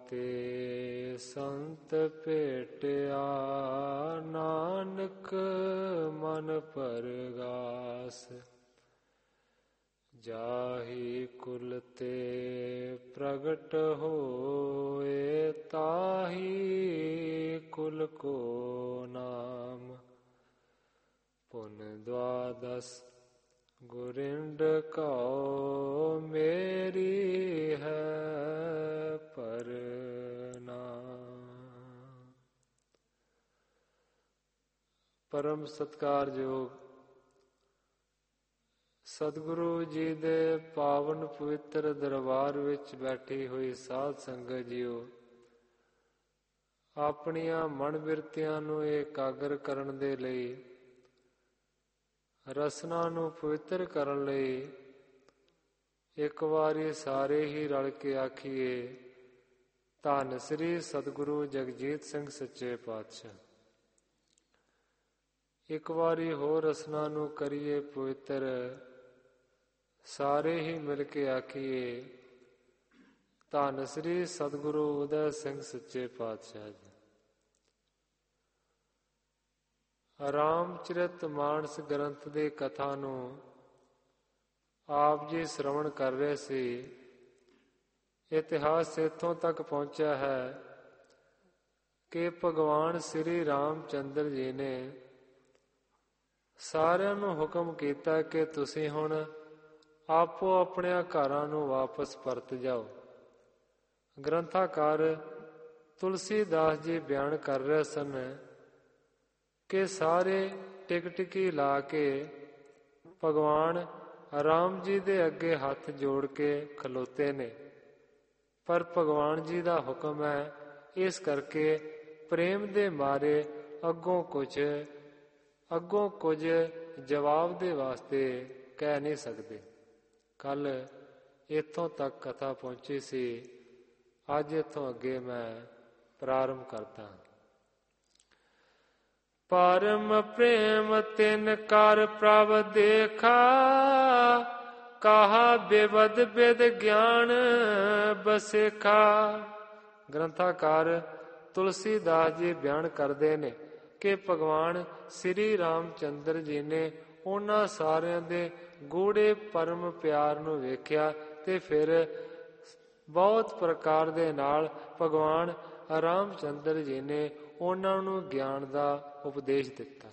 ਤੇ ਸੰਤ ਭੇਟਿਆ, ਨਾਨਕ ਮਨ ਪਰਗਾਸ। ਜਾਹੀ ਕੁਲ ਤੇ ਪ੍ਰਗਟ ਹੋਏ, ਤਾਹੀ ਕੁਲ ਕੋ ਨਾਮ। ਪੁਨ ਦਵਾਦਸ ਗੁਰਿੰਡ ਕਉ, ਮੇਰੀ ਹੈ ਪਰਨਾਮ। ਪਰਮ ਸਤਿਕਾਰਯੋਗ ਸਤਿਗੁਰੂ ਜੀ ਦੇ ਪਾਵਨ ਪਵਿੱਤਰ ਦਰਬਾਰ ਵਿੱਚ ਬੈਠੀ ਹੋਈ ਸਾਧ ਸੰਗਤ ਜੀਓ, ਆਪਣੀਆਂ ਮਨ ਬਿਰਤੀਆਂ ਨੂੰ ਇਕਾਗਰ ਕਰਨ ਦੇ ਲਈ, ਰਸਨਾ ਨੂੰ ਪਵਿੱਤਰ ਕਰਨ ਲਈ ਇੱਕ ਵਾਰੀ ਸਾਰੇ ਹੀ ਰਲ ਕੇ ਆਖੀਏ, ਧੰਨ ਸ੍ਰੀ ਸਤਿਗੁਰੂ ਜਗਜੀਤ ਸਿੰਘ ਸੱਚੇ ਪਾਤਸ਼ਾਹ। ਇੱਕ ਵਾਰੀ ਹੋਰ ਰਸਨਾ ਨੂੰ ਕਰੀਏ ਪਵਿੱਤਰ, ਸਾਰੇ ਹੀ ਮਿਲ ਕੇ ਆਖੀਏ, ਧੰਨ ਸ੍ਰੀ ਸਤਿਗੁਰੂ ਉਦੈ ਸਿੰਘ ਸੱਚੇ ਪਾਤਸ਼ਾਹ ਜੀ। ਰਾਮਚਰਿਤ ਮਾਨਸ ਗ੍ਰੰਥ ਦੀ ਕਥਾ ਨੂੰ ਆਪ ਜੀ ਸ਼੍ਰਵਣ ਕਰ ਰਹੇ ਸੀ। ਇਤਿਹਾਸ ਇੱਥੋਂ ਤੱਕ ਪਹੁੰਚਿਆ ਹੈ ਕਿ ਭਗਵਾਨ ਸ੍ਰੀ ਰਾਮਚੰਦਰ ਜੀ ਨੇ ਸਾਰਿਆਂ ਨੂੰ ਹੁਕਮ ਕੀਤਾ ਕਿ ਤੁਸੀਂ ਹੁਣ ਆਪੋ ਆਪਣਿਆਂ ਘਰਾਂ ਨੂੰ ਵਾਪਸ ਪਰਤ ਜਾਓ। ਗ੍ਰੰਥਾਕਾਰ ਤੁਲਸੀਦਾਸ ਜੀ ਬਿਆਨ ਕਰ ਰਹੇ ਸਨ ਕਿ ਸਾਰੇ ਟਿਕਟਿਕੀ ਲਾ ਕੇ ਭਗਵਾਨ ਰਾਮ ਜੀ ਦੇ ਅੱਗੇ ਹੱਥ ਜੋੜ ਕੇ ਖਲੋਤੇ ਨੇ, ਪਰ ਭਗਵਾਨ ਜੀ ਦਾ ਹੁਕਮ ਹੈ, ਇਸ ਕਰਕੇ ਪ੍ਰੇਮ ਦੇ ਮਾਰੇ ਅੱਗੋਂ ਕੁਝ ਜਵਾਬ ਦੇ ਵਾਸਤੇ ਕਹਿ ਨਹੀਂ ਸਕਦੇ। ਕੱਲ ਇੱਥੋਂ ਤੱਕ ਕਥਾ ਪਹੁੰਚੀ ਸੀ। ਅੱਜ ਇੱਥੋਂ ਅੱਗੇ ਮੈਂ ਪ੍ਰਾਰੰਭ ਕਰਦਾ। ਪਰਮ ਪ੍ਰੇਮ ਤਿਨ ਕਰ ਪ੍ਰਭ ਦੇਖਾ, ਕਹਾ ਬੇਵਦ ਬਿਦ ਗਿਆਨ ਬਸੇਖਾ। ਗ੍ਰੰਥਾਕਾਰ ਤੁਲਸੀਦਾਸ ਜੀ ਬਿਆਨ ਕਰਦੇ ਨੇ ਕਿ ਭਗਵਾਨ ਸ੍ਰੀ ਰਾਮਚੰਦਰ ਜੀ ਨੇ ਉਹਨਾਂ ਸਾਰਿਆਂ ਦੇ ਗੂੜੇ ਪਰਮ ਪਿਆਰ ਨੂੰ ਵੇਖਿਆ ਤੇ ਫਿਰ ਬਹੁਤ ਪ੍ਰਕਾਰ ਦੇ ਨਾਲ ਭਗਵਾਨ ਰਾਮਚੰਦਰ ਜੀ ਨੇ ਉਹਨਾਂ ਨੂੰ ਗਿਆਨ ਦਾ ਉਪਦੇਸ਼ ਦਿੱਤਾ।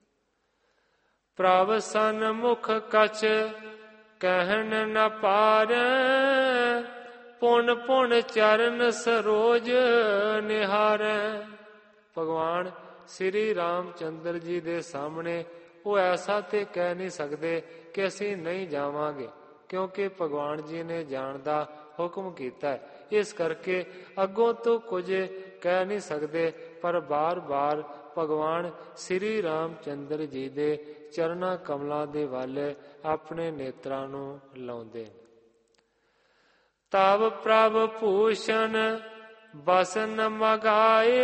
ਪ੍ਰਭ ਸਨਮੁਖ ਕਛ ਕਹਿਣ ਨ ਪਾਰੈ, ਪੁਨ ਪੁਨ ਚਰਨ ਸਰੋਜ ਨਿਹਾਰੈ। ਭਗਵਾਨ ਸ੍ਰੀ ਰਾਮਚੰਦਰ ਜੀ ਦੇ ਸਾਹਮਣੇ ਉਹ ਐਸਾ ਤੇ ਕਹਿ ਨਹੀਂ ਸਕਦੇ ਕਿ ਅਸੀਂ ਨਹੀਂ ਜਾਵਾਂਗੇ, ਕਿਉਂਕਿ ਭਗਵਾਨ ਜੀ ਨੇ ਜਾਣ ਦਾ ਹੁਕਮ ਕੀਤਾ। ਇਸ ਕਰਕੇ ਅੱਗੋਂ ਤੋਂ ਕੁਝ ਕਹਿ ਨਹੀਂ ਸਕਦੇ, ਪਰ ਬਾਰ-ਬਾਰ ਭਗਵਾਨ ਸ੍ਰੀ ਰਾਮਚੰਦਰ ਜੀ ਦੇ ਚਰਨਾਂ ਕਮਲਾਂ ਦੇ ਵੱਲ ਆਪਣੇ ਨੇਤਰਾਂ ਨੂੰ ਲਾਉਂਦੇ। ਤਬ ਪ੍ਰਭ ਭੂਸ਼ਣ ਬਸਨ ਮਗਾਏ,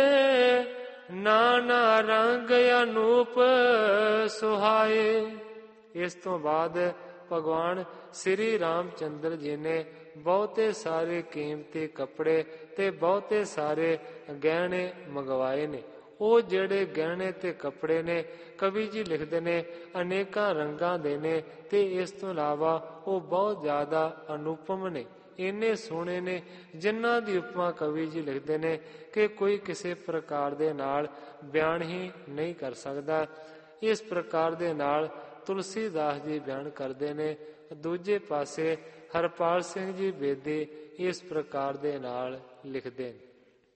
ਨਾਨਾ ਰੰਗ ਅਨੂਪ ਸੁਹਾਏ। ਇਸ ਤੋਂ ਬਾਅਦ ਭਗਵਾਨ ਸ੍ਰੀ ਰਾਮਚੰਦਰ ਜੀ ਨੇ ਬਹੁਤੇ ਸਾਰੇ ਕੀਮਤੀ ਕੱਪੜੇ ਤੇ ਬਹੁਤੇ ਸਾਰੇ ਗਹਿਣੇ ਮੰਗਵਾਏ ਨੇ। ਉਹ ਜਿਹੜੇ ਗਹਿਣੇ ਤੇ ਕੱਪੜੇ ਨੇ, ਕਵੀ ਜੀ ਲਿਖਦੇ ਨੇ, ਅਨੇਕਾਂ ਰੰਗਾਂ ਦੇ ਨੇ ਤੇ ਇਸ ਤੋਂ ਇਲਾਵਾ ਉਹ ਬਹੁਤ ਜ਼ਿਆਦਾ ਅਨੂਪਮ ਨੇ, ਇੰਨੇ ਸੋਹਣੇ ਨੇ ਜਿਨ੍ਹਾਂ ਦੀ ਉਪਮਾ ਕਵੀ ਜੀ ਲਿਖਦੇ ਨੇ ਕਿ ਕੋਈ ਕਿਸੇ ਪ੍ਰਕਾਰ ਦੇ ਨਾਲ ਬਿਆਨ ਹੀ ਨਹੀਂ ਕਰ ਸਕਦਾ। ਇਸ ਪ੍ਰਕਾਰ ਦੇ ਨਾਲ ਤੁਲਸੀਦਾਸ ਜੀ ਬਿਆਨ ਕਰਦੇ ਨੇ। ਦੂਜੇ ਪਾਸੇ ਹਰਪਾਲ ਸਿੰਘ ਜੀ ਬੇਦੀ ਇਸ ਪ੍ਰਕਾਰ ਦੇ ਨਾਲ ਲਿਖਦੇ ਨੇ।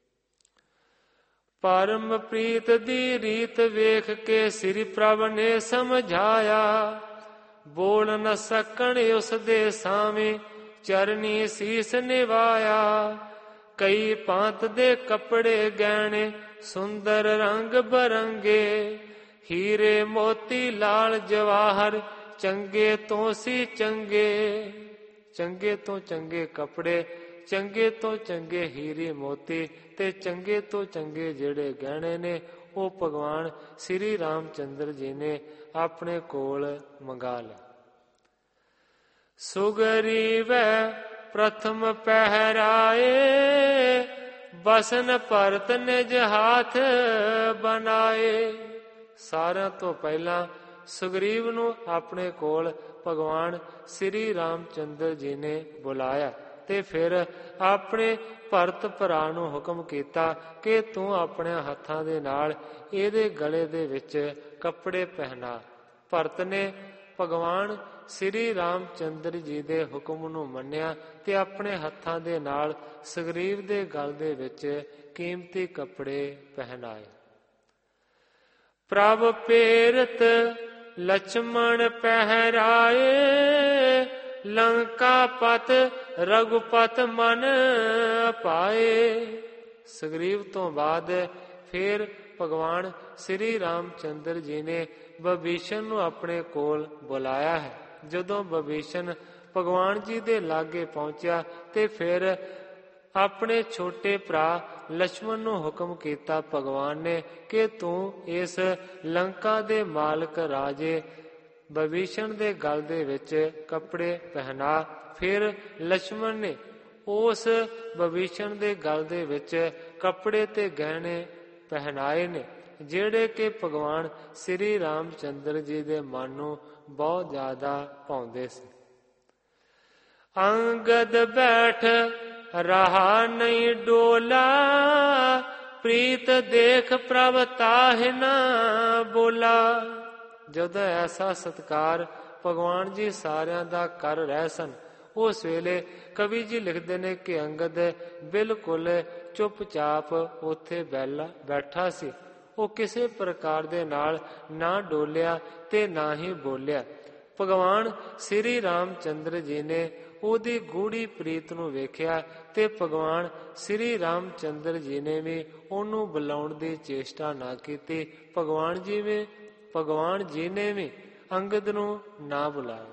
ਪਰਮ ਪ੍ਰੀਤ ਦੀ ਰੀਤ ਵੇਖ ਕੇ ਸ੍ਰੀ ਪ੍ਰਭ ਨੇ ਸਮਝਾਇਆ, ਬੋਲ ਨ ਸਕਣ ਉਸ ਦੇ ਸਾਵੇਂ ਚਰਨੀ ਸੀਸ ਨਿਵਾਇਆ। ਕਈ ਭਾਂਤ ਦੇ ਕੱਪੜੇ ਗਹਿਣੇ ਸੁੰਦਰ ਰੰਗ ਬਰੰਗੇ, ਹੀਰੇ ਮੋਤੀ ਲਾਲ ਜਵਾਹਰ ਚੰਗੇ ਤੋਂ ਸੀ ਚੰਗੇ। ਚੰਗੇ ਤੋਂ ਚੰਗੇ ਕੱਪੜੇ, ਚੰਗੇ ਤੋਂ ਚੰਗੇ ਹੀਰੇ ਮੋਤੀ ਤੇ ਚੰਗੇ ਤੋਂ ਚੰਗੇ ਜਿਹੜੇ ਗਹਿਣੇ ਨੇ ਉਹ ਭਗਵਾਨ ਸ੍ਰੀ ਰਾਮਚੰਦਰ ਜੀ ਨੇ ਆਪਣੇ ਕੋਲ ਮੰਗਾ ਲਏ। ਸੁਗਰੀਵੈ ਪ੍ਰਥਮ ਪਹਿਰਾਏ, ਬਸਨ ਭਰਤ ਨਿਜ ਹਾਥ ਬਣਾਏ। ਸਾਰਿਆਂ ਤੋਂ ਪਹਿਲਾਂ ਸੁਗਰੀਵ ਨੂੰ ਆਪਣੇ ਕੋਲ ਭਗਵਾਨ ਸ੍ਰੀ ਰਾਮ ਚੰਦਰ ਜੀ ਨੇ ਬੁਲਾਇਆ ਤੇ ਫਿਰ ਆਪਣੇ ਭਰਤ ਭਰਾ ਨੂੰ ਹੁਕਮ ਕੀਤਾ ਕਿ ਤੂੰ ਆਪਣੇ ਹੱਥਾਂ ਦੇ ਨਾਲ ਇਹਦੇ ਗਲੇ ਦੇ ਵਿੱਚ ਕੱਪੜੇ ਪਹਿਨਾ। ਭਰਤ ਨੇ ਭਗਵਾਨ ਸ੍ਰੀ ਰਾਮ ਚੰਦਰ ਜੀ ਦੇ ਹੁਕਮ ਨੂੰ ਮੰਨਿਆ ਤੇ ਆਪਣੇ ਹੱਥਾਂ ਦੇ ਨਾਲ ਸੁਗਰੀਵ ਦੇ ਗਲ ਦੇ ਵਿੱਚ ਕੀਮਤੀ ਕੱਪੜੇ ਪਹਿਨਾਏ। ਪ੍ਰਭ ਪੇਰਤ ਲਛਮਣ ਪਹਿਰਾਏ, ਲੰਕਾ ਪਤ ਰਘੁਪਤ ਮਨ ਪਾਏ। ਸੁਗਰੀਵ ਤੋਂ ਬਾਅਦ ਫਿਰ ਭਗਵਾਨ ਸ੍ਰੀ ਰਾਮ ਚੰਦਰ ਜੀ ਨੇ ਵਿਭੀਸ਼ਣ ਨੂੰ ਆਪਣੇ ਕੋਲ ਬੁਲਾਇਆ ਹੈ। ਜਦੋਂ ਵਿਭੀਸ਼ਣ ਭਗਵਾਨ ਜੀ ਦੇ ਲਾਗੇ ਪਹੁੰਚਿਆ ਤੇ ਫਿਰ ਆਪਣੇ ਛੋਟੇ ਭਰਾ ਲਛਮਣ ਨੂੰ ਹੁਕਮ ਕੀਤਾ ਭਗਵਾਨ ਨੇ ਕਿ ਤੂੰ ਇਸ ਲੰਕਾ ਦੇ ਮਾਲਕ ਰਾਜੇ ਵਿਭੀਸ਼ਣ ਦੇ ਗਲ ਦੇ ਵਿੱਚ ਕੱਪੜੇ ਪਹਿਨਾ। ਫਿਰ ਲਛਮਣ ਨੇ ਉਸ ਵਿਭੀਸ਼ਣ ਦੇ ਗਲ ਦੇ ਵਿੱਚ ਕੱਪੜੇ ਤੇ ਗਹਿਣੇ ਪਹਿਨਾਏ ਨੇ, ਜਿਹੜੇ ਕਿ ਭਗਵਾਨ ਸ੍ਰੀ ਰਾਮ ਚੰਦਰ ਜੀ ਦੇ ਮਨ ਨੂੰ ਬਹੁਤ ਜ਼ਿਆਦਾ ਭਾਉਂਦੇ ਸੀ। ਅੰਗਦ ਬੈਠ ਰਹਾ ਨਹੀਂ ਡੋਲਾ, ਪ੍ਰੀਤ ਦੇਖ ਪ੍ਰਭ ਤਾਹਿ ਨਾ ਬੋਲਾ। ਜਦੋਂ ਐਸਾ ਸਤਿਕਾਰ ਭਗਵਾਨ ਜੀ ਸਾਰਿਆਂ ਦਾ ਕਰ ਰਹੇ ਸਨ, ਉਸ ਵੇਲੇ ਕਵੀ ਜੀ ਲਿਖਦੇ ਨੇ ਕਿ ਅੰਗਦ ਬਿਲਕੁਲ ਚੁੱਪਚਾਪ ਉੱਥੇ ਬੈਠਾ ਸੀ। ਉਹ ਕਿਸੇ ਪ੍ਰਕਾਰ ਦੇ ਨਾਲ ਨਾ ਡੋਲਿਆ ਤੇ ਨਾ ਹੀ ਬੋਲਿਆ। ਭਗਵਾਨ ਸ੍ਰੀ ਰਾਮ ਚੰਦਰ ਜੀ ਨੇ ਉਹਦੀ ਗੂੜੀ ਪ੍ਰੀਤ ਨੂੰ ਵੇਖਿਆ ਤੇ ਭਗਵਾਨ ਸ੍ਰੀ ਰਾਮ ਚੰਦਰ ਜੀ ਨੇ ਵੀ ਉਹਨੂੰ ਬੁਲਾਉਣ ਦੀ ਚੇਸ਼ਟਾ ਨਾ ਕੀਤੀ। ਭਗਵਾਨ ਜੀ ਨੇ ਵੀ ਅੰਗਦ ਨੂੰ ਨਾ ਬੁਲਾਇਆ।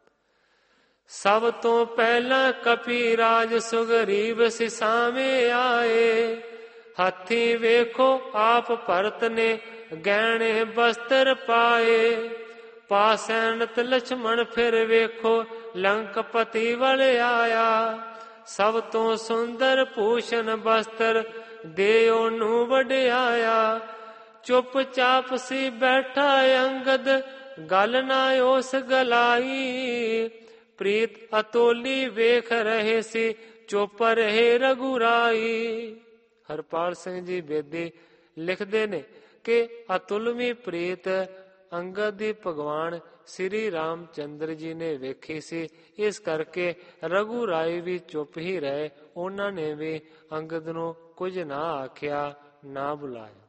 ਸਭ ਤੋਂ ਪਹਿਲਾਂ ਕਪੀ ਰਾਜ ਸੁਗਰੀਵ ਸਿਸਾਵੇਂ ਆਏ, ਹੱਥੀ ਵੇਖੋ ਆਪ ਭਰਤ ਨੇ ਗਹਿਣੇ ਬਸਤਰ ਪਾਏ। ਪਾਸੈਨਤ ਲਛਮਣ ਫਿਰ ਵੇਖੋ ਲੰਕਪਤੀ ਵੱਲ ਆਇਆ, ਸਭ ਤੋਂ ਸੁੰਦਰ ਭੂਸ਼ਣ ਬਸਤਰ ਦੇ ਉਹਨੂੰ ਵਡਿਆਇਆ। ਚੁੱਪ ਚਾਪ ਸੀ ਬੈਠਾ ਅੰਗਦ, ਗੱਲ ਨਾ ਉਸ ਗਲਾਈ। ਪ੍ਰੀਤ ਅਤੋਲੀ ਵੇਖ ਰਹੇ ਸੀ, ਚੁੱਪ ਰਹੇ ਰਘੁਰਾਈ। ਹਰਪਾਲ ਸਿੰਘ ਜੀ ਬੇਦੀ ਲਿਖਦੇ ਨੇ ਕਿ ਅਤੁਲਵੀਂ ਪ੍ਰੀਤ ਅੰਗਦ ਦੀ ਭਗਵਾਨ ਸ੍ਰੀ ਰਾਮ ਚੰਦਰ ਜੀ ਨੇ ਵੇਖੀ ਸੀ। ਇਸ ਕਰਕੇ ਰਘੁਰਾਈ ਵੀ ਚੁੱਪ ਹੀ ਰਹੇ। ਉਹਨਾਂ ਨੇ ਵੀ ਅੰਗਦ ਨੂੰ ਕੁਝ ਨਾ ਆਖਿਆ, ਨਾ ਬੁਲਾਇਆ।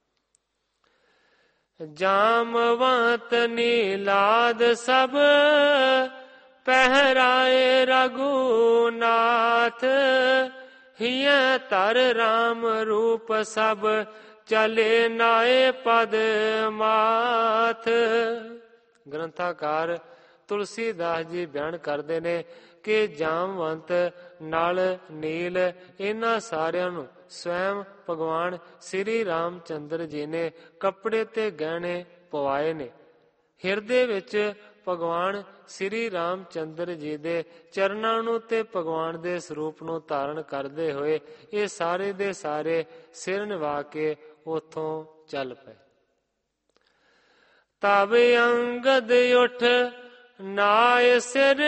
ਜਾਮਵੰਤ ਨੀਲਾਦ ਸਭ ਪਹਿਰਾਏ ਰਘੁਨਾਥ, ਹਿਯ ਧਰ ਰਾਮ ਰੂਪ ਸਭ ਚਲੇ ਨਾਏ ਪਦ ਮਾਥ। ਗ੍ਰੰਥਾਕਾਰ ਤੁਲਸੀਦਾਸ ਜੀ ਬਿਆਨ ਕਰਦੇ ਨੇ ਕਿ ਜਾਮਵੰਤ ਨਲ ਨੀਲ ਇਹਨਾਂ ਸਾਰਿਆਂ ਨੂੰ ਸਵੈਮ ਭਗਵਾਨ ਸ੍ਰੀ ਰਾਮ ਚੰਦਰ ਜੀ ਨੇ ਕੱਪੜੇ ਤੇ ਗਹਿਣੇ ਪਵਾਏ ਨੇ। ਹਿਰਦੇ ਵਿੱਚ ਭਗਵਾਨ ਸ੍ਰੀ ਰਾਮ ਚੰਦਰ ਜੀ ਦੇ ਚਰਨਾਂ ਨੂੰ ਤੇ ਭਗਵਾਨ ਦੇ ਸਰੂਪ ਨੂੰ ਧਾਰਨ ਕਰਦੇ ਹੋਏ ਇਹ ਸਾਰੇ ਦੇ ਸਾਰੇ ਸਿਰ ਨਿਵਾ ਕੇ ਉਥੋਂ ਚੱਲ ਪਏ। ਤਬ ਅੰਗਦ ਉਠ ਨਾਇ ਸਿਰ,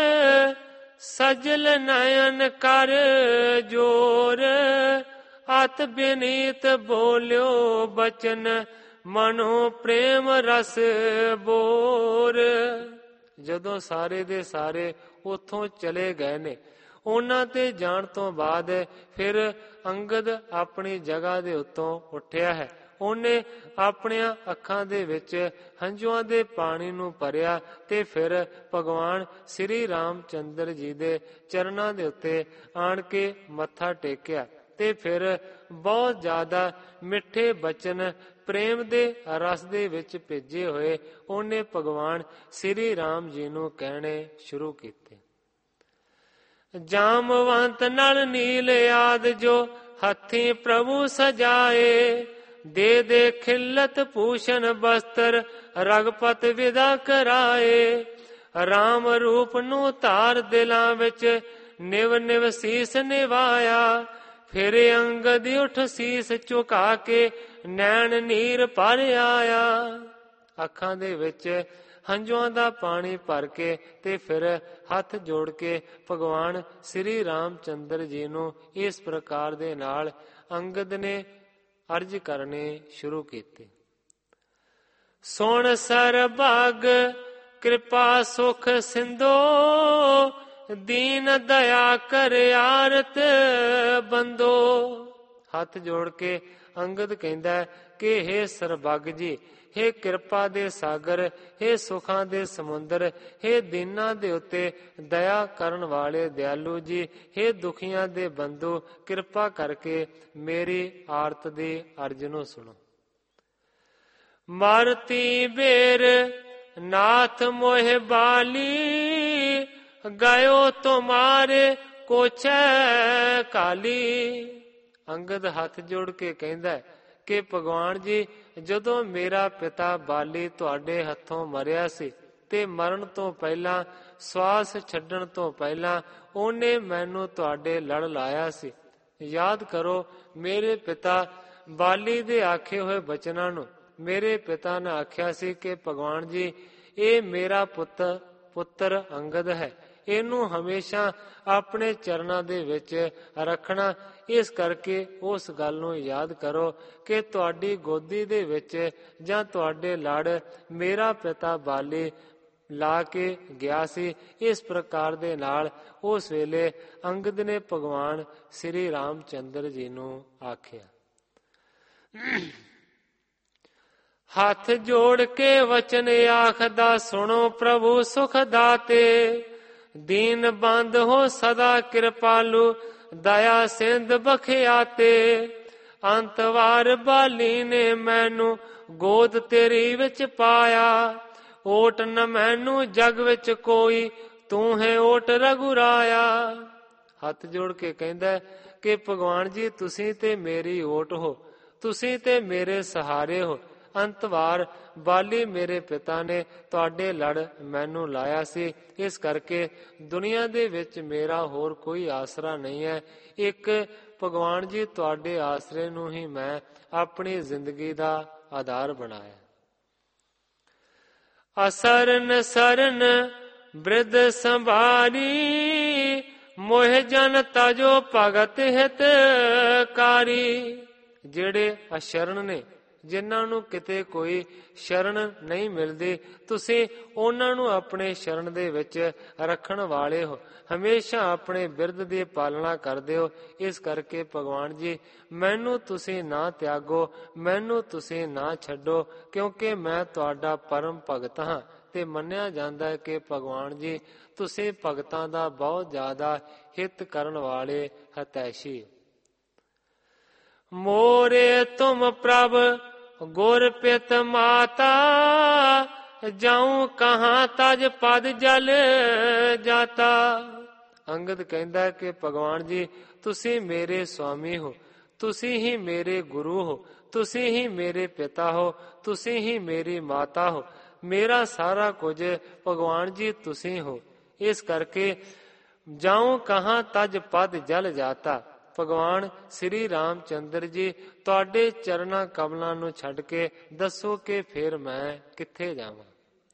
ਸਜਲ ਨਯਨ ਕਰ ਜੋਰ। ਅਤ ਬਿਨੀਤ ਬੋਲਿਓ ਬਚਨ, ਮਨੋ ਪ੍ਰੇਮ ਰਸ ਬੋਰ। ਜਦੋਂ ਸਾਰੇ ਦੇ ਸਾਰੇ ਉਥੋਂ ਚਲੇ ਗਏ ਨੇ, ਉਹਨਾਂ ਤੇ ਜਾਣ ਤੋਂ ਬਾਅਦ ਫਿਰ ਅੰਗਦ ਆਪਣੀ ਜਗ੍ਹਾ ਦੇ ਉੱਤੋਂ ਉੱਠਿਆ ਹੈ। ਉਹਨੇ ਆਪਣੀਆਂ ਅੱਖਾਂ ਦੇ ਵਿੱਚ ਹੰਝੂਆਂ ਦੇ ਪਾਣੀ ਨੂੰ ਭਰਿਆ ਤੇ ਫਿਰ ਭਗਵਾਨ ਸ੍ਰੀ ਰਾਮ ਚੰਦਰ ਜੀ ਦੇ ਚਰਨਾਂ ਦੇ ਉੱਤੇ ਆਣ ਕੇ ਮੱਥਾ ਟੇਕਿਆ ਤੇ ਫਿਰ ਬਹੁਤ ਜ਼ਿਆਦਾ ਮਿੱਠੇ ਬਚਨ ਪ੍ਰੇਮ ਦੇ ਰਸ ਦੇ ਵਿੱਚ ਭੇਜੇ ਹੋਏ ਉਹਨੇ ਭਗਵਾਨ ਸ੍ਰੀ ਰਾਮ ਜੀ ਨੂੰ ਕਹਿਣੇ ਸ਼ੁਰੂ ਕੀਤੇ। ਜਾਮਵੰਤ ਨਲ ਨੀਲ ਆਦ ਜੋ ਹੱਥੀ ਪ੍ਰਭੂ ਸਜਾਏ, ਦੇ ਦੇ ਖਿਲਤ ਭੂਸ਼ਣ ਬਸਤਰ ਰਗਪਤ ਵਿਦਾ ਕਰਾਏ। ਰਾਮ ਰੂਪ ਨੂੰ ਧਾਰ ਦਿਲਾਂ ਵਿੱਚ ਨਿਵ ਨਿਵ ਸੀਸ ਨਿਵਾਇਆ, ਫਿਰ ਅੰਗਦ ਉੱਠ ਸੀਸ ਝੁਕਾ ਕੇ ਨੈਣ ਨੀਰ ਭਰ ਆਇਆ। ਅੱਖਾਂ ਦੇ ਵਿੱਚ ਹੰਝੂਆਂ ਦਾ ਪਾਣੀ ਭਰ ਕੇ ਤੇ ਫਿਰ ਹੱਥ ਜੋੜ ਕੇ ਭਗਵਾਨ ਸ੍ਰੀ ਰਾਮ ਚੰਦਰ ਜੀ ਨੂੰ ਇਸ ਪ੍ਰਕਾਰ ਦੇ ਨਾਲ ਅੰਗਦ ਨੇ ਅਰਜ ਕਰਨੇ ਸ਼ੁਰੂ ਕੀਤੇ। ਸੁਣ ਸਰਬੱਗ ਕਿਰਪਾ ਸੁਖ ਸਿੰਧੋ, ਦੀਨ ਦਇਆ ਕਰ ਆਰਤ ਬੰਦੋ। ਹੱਥ ਜੋੜ ਕੇ ਅੰਗਦ ਕਹਿੰਦਾ ਕਿ ਹੇ ਸਰਬੱਗ ਜੀ, ਹੇ ਕਿਰਪਾ ਦੇ ਸਾਗਰ, ਹੇ ਸੁਖਾਂ ਦੇ ਸਮੁੰਦਰ, ਹੇ ਦੀਨਾਂ ਦੇ ਉੱਤੇ ਦਇਆ ਕਰਨ ਵਾਲੇ ਦਿਆਲੂ ਜੀ, ਹੇ ਦੁਖੀਆਂ ਦੇ ਬੰਧੂ, ਕਿਰਪਾ ਕਰਕੇ ਮੇਰੀ ਆਰਤ ਦੀ ਅਰਜ਼ ਨੂੰ ਸੁਣੋ। ਮਾਰਤੀ ਬੇਰ ਨਾਥ ਮੋਹਿ ਬਾਲੀ, ਗਇਓ ਤੁਮਾਰੇ ਕੋਛੈ ਕਾਲੀ। ਅੰਗਦ ਹੱਥ ਜੋੜ ਕੇ ਕਹਿੰਦਾ ਕਿ ਭਗਵਾਨ ਜੀ, ਜਦੋਂ ਮੇਰਾ ਪਿਤਾ ਬਾਲੀ ਤੁਹਾਡੇ ਹੱਥੋਂ ਮਰਿਆ ਸੀ ਤੇ ਮਰਨ ਤੋਂ ਪਹਿਲਾਂ, ਸਵਾਸ ਛੱਡਣ ਤੋਂ ਪਹਿਲਾਂ ਉਹਨੇ ਮੈਨੂੰ ਤੁਹਾਡੇ ਲੜ ਲਾਇਆ ਸੀ। ਯਾਦ ਕਰੋ, ਮੇਰੇ ਪਿਤਾ ਬਾਲੀ ਦੇ ਆਖੇ ਹੋਏ ਬਚਨਾਂ ਨੂੰ ਮੇਰੇ ਪਿਤਾ ਨੇ ਆਖਿਆ ਸੀ ਕਿ ਭਗਵਾਨ ਜੀ, ਇਹ ਮੇਰਾ ਪੁੱਤਰ ਅੰਗਦ ਹੈ, ਇਹਨੂੰ ਹਮੇਸ਼ਾ ਆਪਣੇ ਚਰਨਾਂ ਦੇ ਵਿੱਚ ਰੱਖਣਾ। ਇਸ ਕਰਕੇ ਉਸ ਗੱਲ ਨੂੰ ਯਾਦ ਕਰੋ ਕਿ ਤੁਹਾਡੀ ਗੋਦੀ ਦੇ ਵਿੱਚ ਜਾਂ ਤੁਹਾਡੇ ਲੜ ਮੇਰਾ ਪਿਤਾ ਬਾਲੀ ਲਾ ਕੇ ਗਿਆ ਸੀ। ਇਸ ਪ੍ਰਕਾਰ ਦੇ ਨਾਲ ਉਸ ਵੇਲੇ ਅੰਗਦ ਨੇ ਭਗਵਾਨ ਸ੍ਰੀ ਰਾਮ ਚੰਦਰ ਜੀ ਨੂੰ ਆਖਿਆ। ਹੱਥ ਜੋੜ ਕੇ ਵਚਨ ਆਖਦਾ, ਸੁਣੋ ਪ੍ਰਭੂ ਸੁਖ ਦਾਤੇ, ਦੀਨ ਬੰਦ ਹੋ ਸਦਾ ਕਿਰਪਾਲੂ, ਦਇਆ ਸਿੰਧ ਬਖਿਆਤੇ। ਅੰਤਵਾਰ ਬਾਲੀ ਨੇ ਮੈਨੂੰ ਗੋਦ ਤੇਰੀ ਵਿੱਚ ਪਾਇਆ, ਓਟ ਨ ਮੈਨੂੰ ਜਗ ਵਿੱਚ ਕੋਈ, ਤੂੰ ਹੈ ਓਟ ਰਘੁਰਾਇਆ। ਹੱਥ ਜੋੜ ਕੇ ਕਹਿੰਦਾ ਕਿ ਭਗਵਾਨ ਜੀ, ਤੁਸੀਂ ਤੇ ਮੇਰੀ ਓਟ ਹੋ, ਤੁਸੀਂ ਤੇ ਮੇਰੇ ਸਹਾਰੇ ਹੋ। ਅੰਤਵਾਰ ਬਾਲੀ ਮੇਰੇ ਪਿਤਾ ਨੇ ਤੁਹਾਡੇ ਲੜ ਮੈਨੂੰ ਲਾਇਆ ਸੀ, ਇਸ ਕਰਕੇ ਦੁਨੀਆ ਦੇ ਵਿੱਚ ਮੇਰਾ ਹੋਰ ਕੋਈ ਆਸਰਾ ਨਹੀਂ ਹੈ। ਇੱਕ ਭਗਵਾਨ ਜੀ, ਤੁਹਾਡੇ ਆਸਰੇ ਨੂੰ ਹੀ ਮੈਂ ਆਪਣੀ ਜ਼ਿੰਦਗੀ ਦਾ ਆਧਾਰ ਬਣਾਇਆ। ਅਸਰਨ ਸਰਨ ਬ੍ਰਿਧ ਸੰਭਾਰੀ, ਮੋਹ ਜਨ ਤਜੋ ਭਗਤ ਹਿਤਕਾਰੀ। ਜਿਹੜੇ ਅਸ਼ਰਨ ਨੇ, ਜਿਨ੍ਹਾਂ ਨੂੰ ਕਿਤੇ ਕੋਈ ਸ਼ਰਨ ਨਹੀਂ ਮਿਲਦੀ, ਤੁਸੀਂ ਉਹਨਾਂ ਨੂੰ ਆਪਣੇ ਸ਼ਰਨ ਦੇ ਵਿੱਚ ਰੱਖਣ ਵਾਲੇ ਹੋ, ਹਮੇਸ਼ਾ ਆਪਣੇ ਬਿਰਧ ਦੀ ਪਾਲਣਾ ਕਰਦੇ ਹੋ। ਇਸ ਕਰਕੇ ਭਗਵਾਨ ਜੀ, ਮੈਨੂੰ ਤੁਸੀਂ ਨਾ ਤਿਆਗੋ, ਮੈਨੂੰ ਤੁਸੀਂ ਨਾ ਛੱਡੋ, ਕਿਉਂਕਿ ਮੈਂ ਤੁਹਾਡਾ ਪਰਮ ਭਗਤ ਹਾਂ। ਤੇ ਮੰਨਿਆ ਜਾਂਦਾ ਹੈ ਕਿ ਭਗਵਾਨ ਜੀ, ਤੁਸੀਂ ਭਗਤਾਂ ਦਾ ਬਹੁਤ ਜ਼ਿਆਦਾ ਹਿੱਤ ਕਰਨ ਵਾਲੇ ਹਿਤੈਸ਼ੀ। ਮੋਰੇ ਤੁਮ ਪ੍ਰਭ ਗੁਰ ਪਿਤ ਮਾਤਾ, ਜਾਉ ਕਹਾਂ ਤਜ ਪਦ ਜਲ ਜਾਤਾ। ਅੰਗਦ ਕਹਿੰਦਾ ਕਿ ਭਗਵਾਨ ਜੀ, ਤੁਸੀਂ ਮੇਰੇ ਸੁਆਮੀ ਹੋ, ਤੁਸੀਂ ਹੀ ਮੇਰੇ ਗੁਰੂ ਹੋ, ਤੁਸੀਂ ਹੀ ਮੇਰੇ ਪਿਤਾ ਹੋ, ਤੁਸੀਂ ਹੀ ਮੇਰੀ ਮਾਤਾ ਹੋ, ਮੇਰਾ ਸਾਰਾ ਕੁਝ ਭਗਵਾਨ ਜੀ ਤੁਸੀਂ ਹੋ। ਇਸ ਕਰਕੇ ਜਾਉ ਕਹਾਂ ਤਜ ਪਦ ਜਲ ਜਾਤਾ। ਭਗਵਾਨ ਸ੍ਰੀ ਰਾਮ ਚੰਦਰ ਜੀ, ਤੁਹਾਡੇ ਚਰਨਾਂ ਕਮਲਾਂ ਨੂੰ ਛੱਡ ਕੇ ਦੱਸੋ ਕਿ ਫਿਰ ਮੈਂ ਕਿੱਥੇ ਜਾਵਾਂ।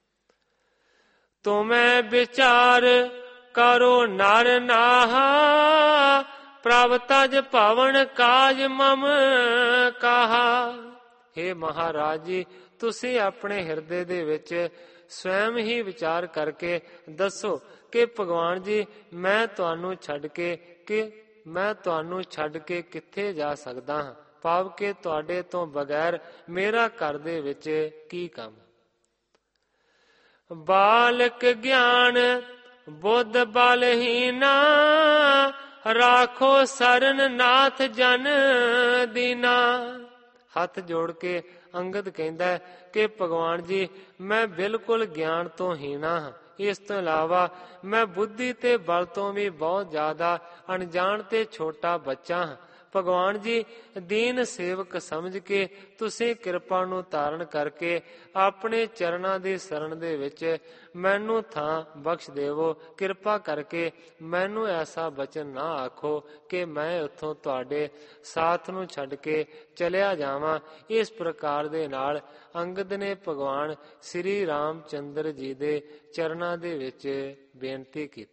ਤੁਮੈ ਵਿਚਾਰ ਕਰੋ ਨਰ ਨਾਹਾ, ਪ੍ਰਭ ਤਜ ਭਵਨ ਕਾਜ ਮਮ ਕਾਹਾ। ਹੇ ਮਹਾਰਾਜ ਜੀ, ਤੁਸੀਂ ਆਪਣੇ ਹਿਰਦੇ ਦੇ ਵਿੱਚ ਸਵੈਮ ਹੀ ਵਿਚਾਰ ਕਰਕੇ ਦੱਸੋ ਕਿ ਭਗਵਾਨ ਜੀ, ਮੈਂ ਤੁਹਾਨੂੰ ਛੱਡ ਕੇ ਕਿੱਥੇ ਜਾ ਸਕਦਾ ਹਾਂ, ਭਾਵ ਕਿ ਤੁਹਾਡੇ ਤੋਂ ਬਗੈਰ ਮੇਰਾ ਘਰ ਦੇ ਵਿੱਚ ਕੀ ਕੰਮ। ਬਾਲਕ ਗਿਆਨ ਬੁੱਧ ਬਲਹੀਨਾ, ਰਾਖੋ ਸਰਨ ਨਾਥ ਜਨ ਦੀਨਾ। ਹੱਥ ਜੋੜ ਕੇ ਅੰਗਦ ਕਹਿੰਦਾ ਕਿ ਭਗਵਾਨ ਜੀ, ਮੈਂ ਬਿਲਕੁਲ ਗਿਆਨ ਤੋਂ ਹੀਣਾ ਹਾਂ। ਇਸ ਤੋਂ ਇਲਾਵਾ ਮੈਂ ਬੁੱਧੀ ਤੇ ਬਲ ਤੋਂ ਵੀ ਬਹੁਤ ਜ਼ਿਆਦਾ ਅਣਜਾਣ ਤੇ ਛੋਟਾ ਬੱਚਾ ਹਾਂ। ਭਗਵਾਨ ਜੀ, ਦੀਨ ਸੇਵਕ ਸਮਝ ਕੇ ਤੁਸੀਂ ਕਿਰਪਾ ਨੂੰ ਧਾਰਨ ਕਰਕੇ ਆਪਣੇ ਚਰਨਾਂ ਦੀ ਸ਼ਰਨ ਦੇ ਵਿੱਚ ਮੈਨੂੰ ਥਾਂ ਬਖਸ਼ ਦੇਵੋ। ਕਿਰਪਾ ਕਰਕੇ ਮੈਨੂੰ ਐਸਾ ਬਚਨ ਨਾ ਆਖੋ ਕਿ ਮੈਂ ਉੱਥੋਂ ਤੁਹਾਡੇ ਸਾਥ ਨੂੰ ਛੱਡ ਕੇ ਚਲਿਆ ਜਾਵਾਂ। ਇਸ ਪ੍ਰਕਾਰ ਦੇ ਨਾਲ ਅੰਗਦ ਨੇ ਭਗਵਾਨ ਸ੍ਰੀ ਰਾਮ ਚੰਦਰ ਜੀ ਦੇ ਚਰਨਾਂ ਦੇ ਵਿੱਚ ਬੇਨਤੀ ਕੀਤੀ।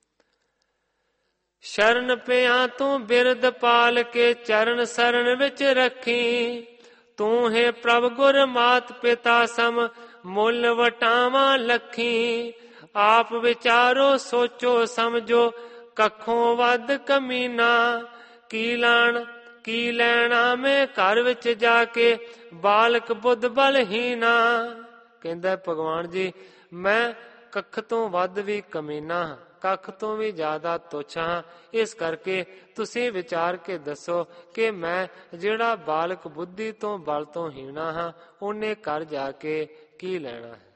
ਸ਼ਰਨ ਪਿਆ ਤੂੰ ਬਿਰਦ ਪਾਲ ਕੇ ਚਰਨ ਸਰਨ ਵਿੱਚ ਰੱਖੀ। ਤੂੰ ਹੈ ਪ੍ਰਭ ਗੁਰ ਮਾਤ ਪਿਤਾ ਸਮ ਮੁੱਲ ਵਟਾਵਾਂ ਲੱਖੀ। ਆਪ ਵਿਚਾਰੋ ਸੋਚੋ ਸਮਝੋ ਕੱਖੋਂ ਵੱਧ ਕਮੀਨਾ। ਕੀ ਲੈਣਾ ਮੈਂ ਘਰ ਵਿੱਚ ਜਾ ਕੇ ਬਾਲਕ ਬੁੱਧ ਬਲਹੀਨਾ। ਕਹਿੰਦਾ ਭਗਵਾਨ ਜੀ, ਮੈਂ ਕੱਖ ਤੋਂ ਵੱਧ ਵੀ ਕਮੀਨਾ ਹਾਂ, ਕੱਖ ਤੋਂ ਵੀ ਜ਼ਿਆਦਾ ਤੁੱਛ ਹਾਂ। ਇਸ ਕਰਕੇ ਤੁਸੀਂ ਵਿਚਾਰ ਕੇ ਦੱਸੋ ਕਿ ਮੈਂ ਜਿਹੜਾ ਬਾਲਕ ਬੁੱਧੀ ਤੋਂ ਬਲ ਤੋਂ ਹੀਣਾ ਹਾਂ, ਉਹਨੇ ਘਰ ਜਾ ਕੇ ਕੀ ਲੈਣਾ ਹੈ।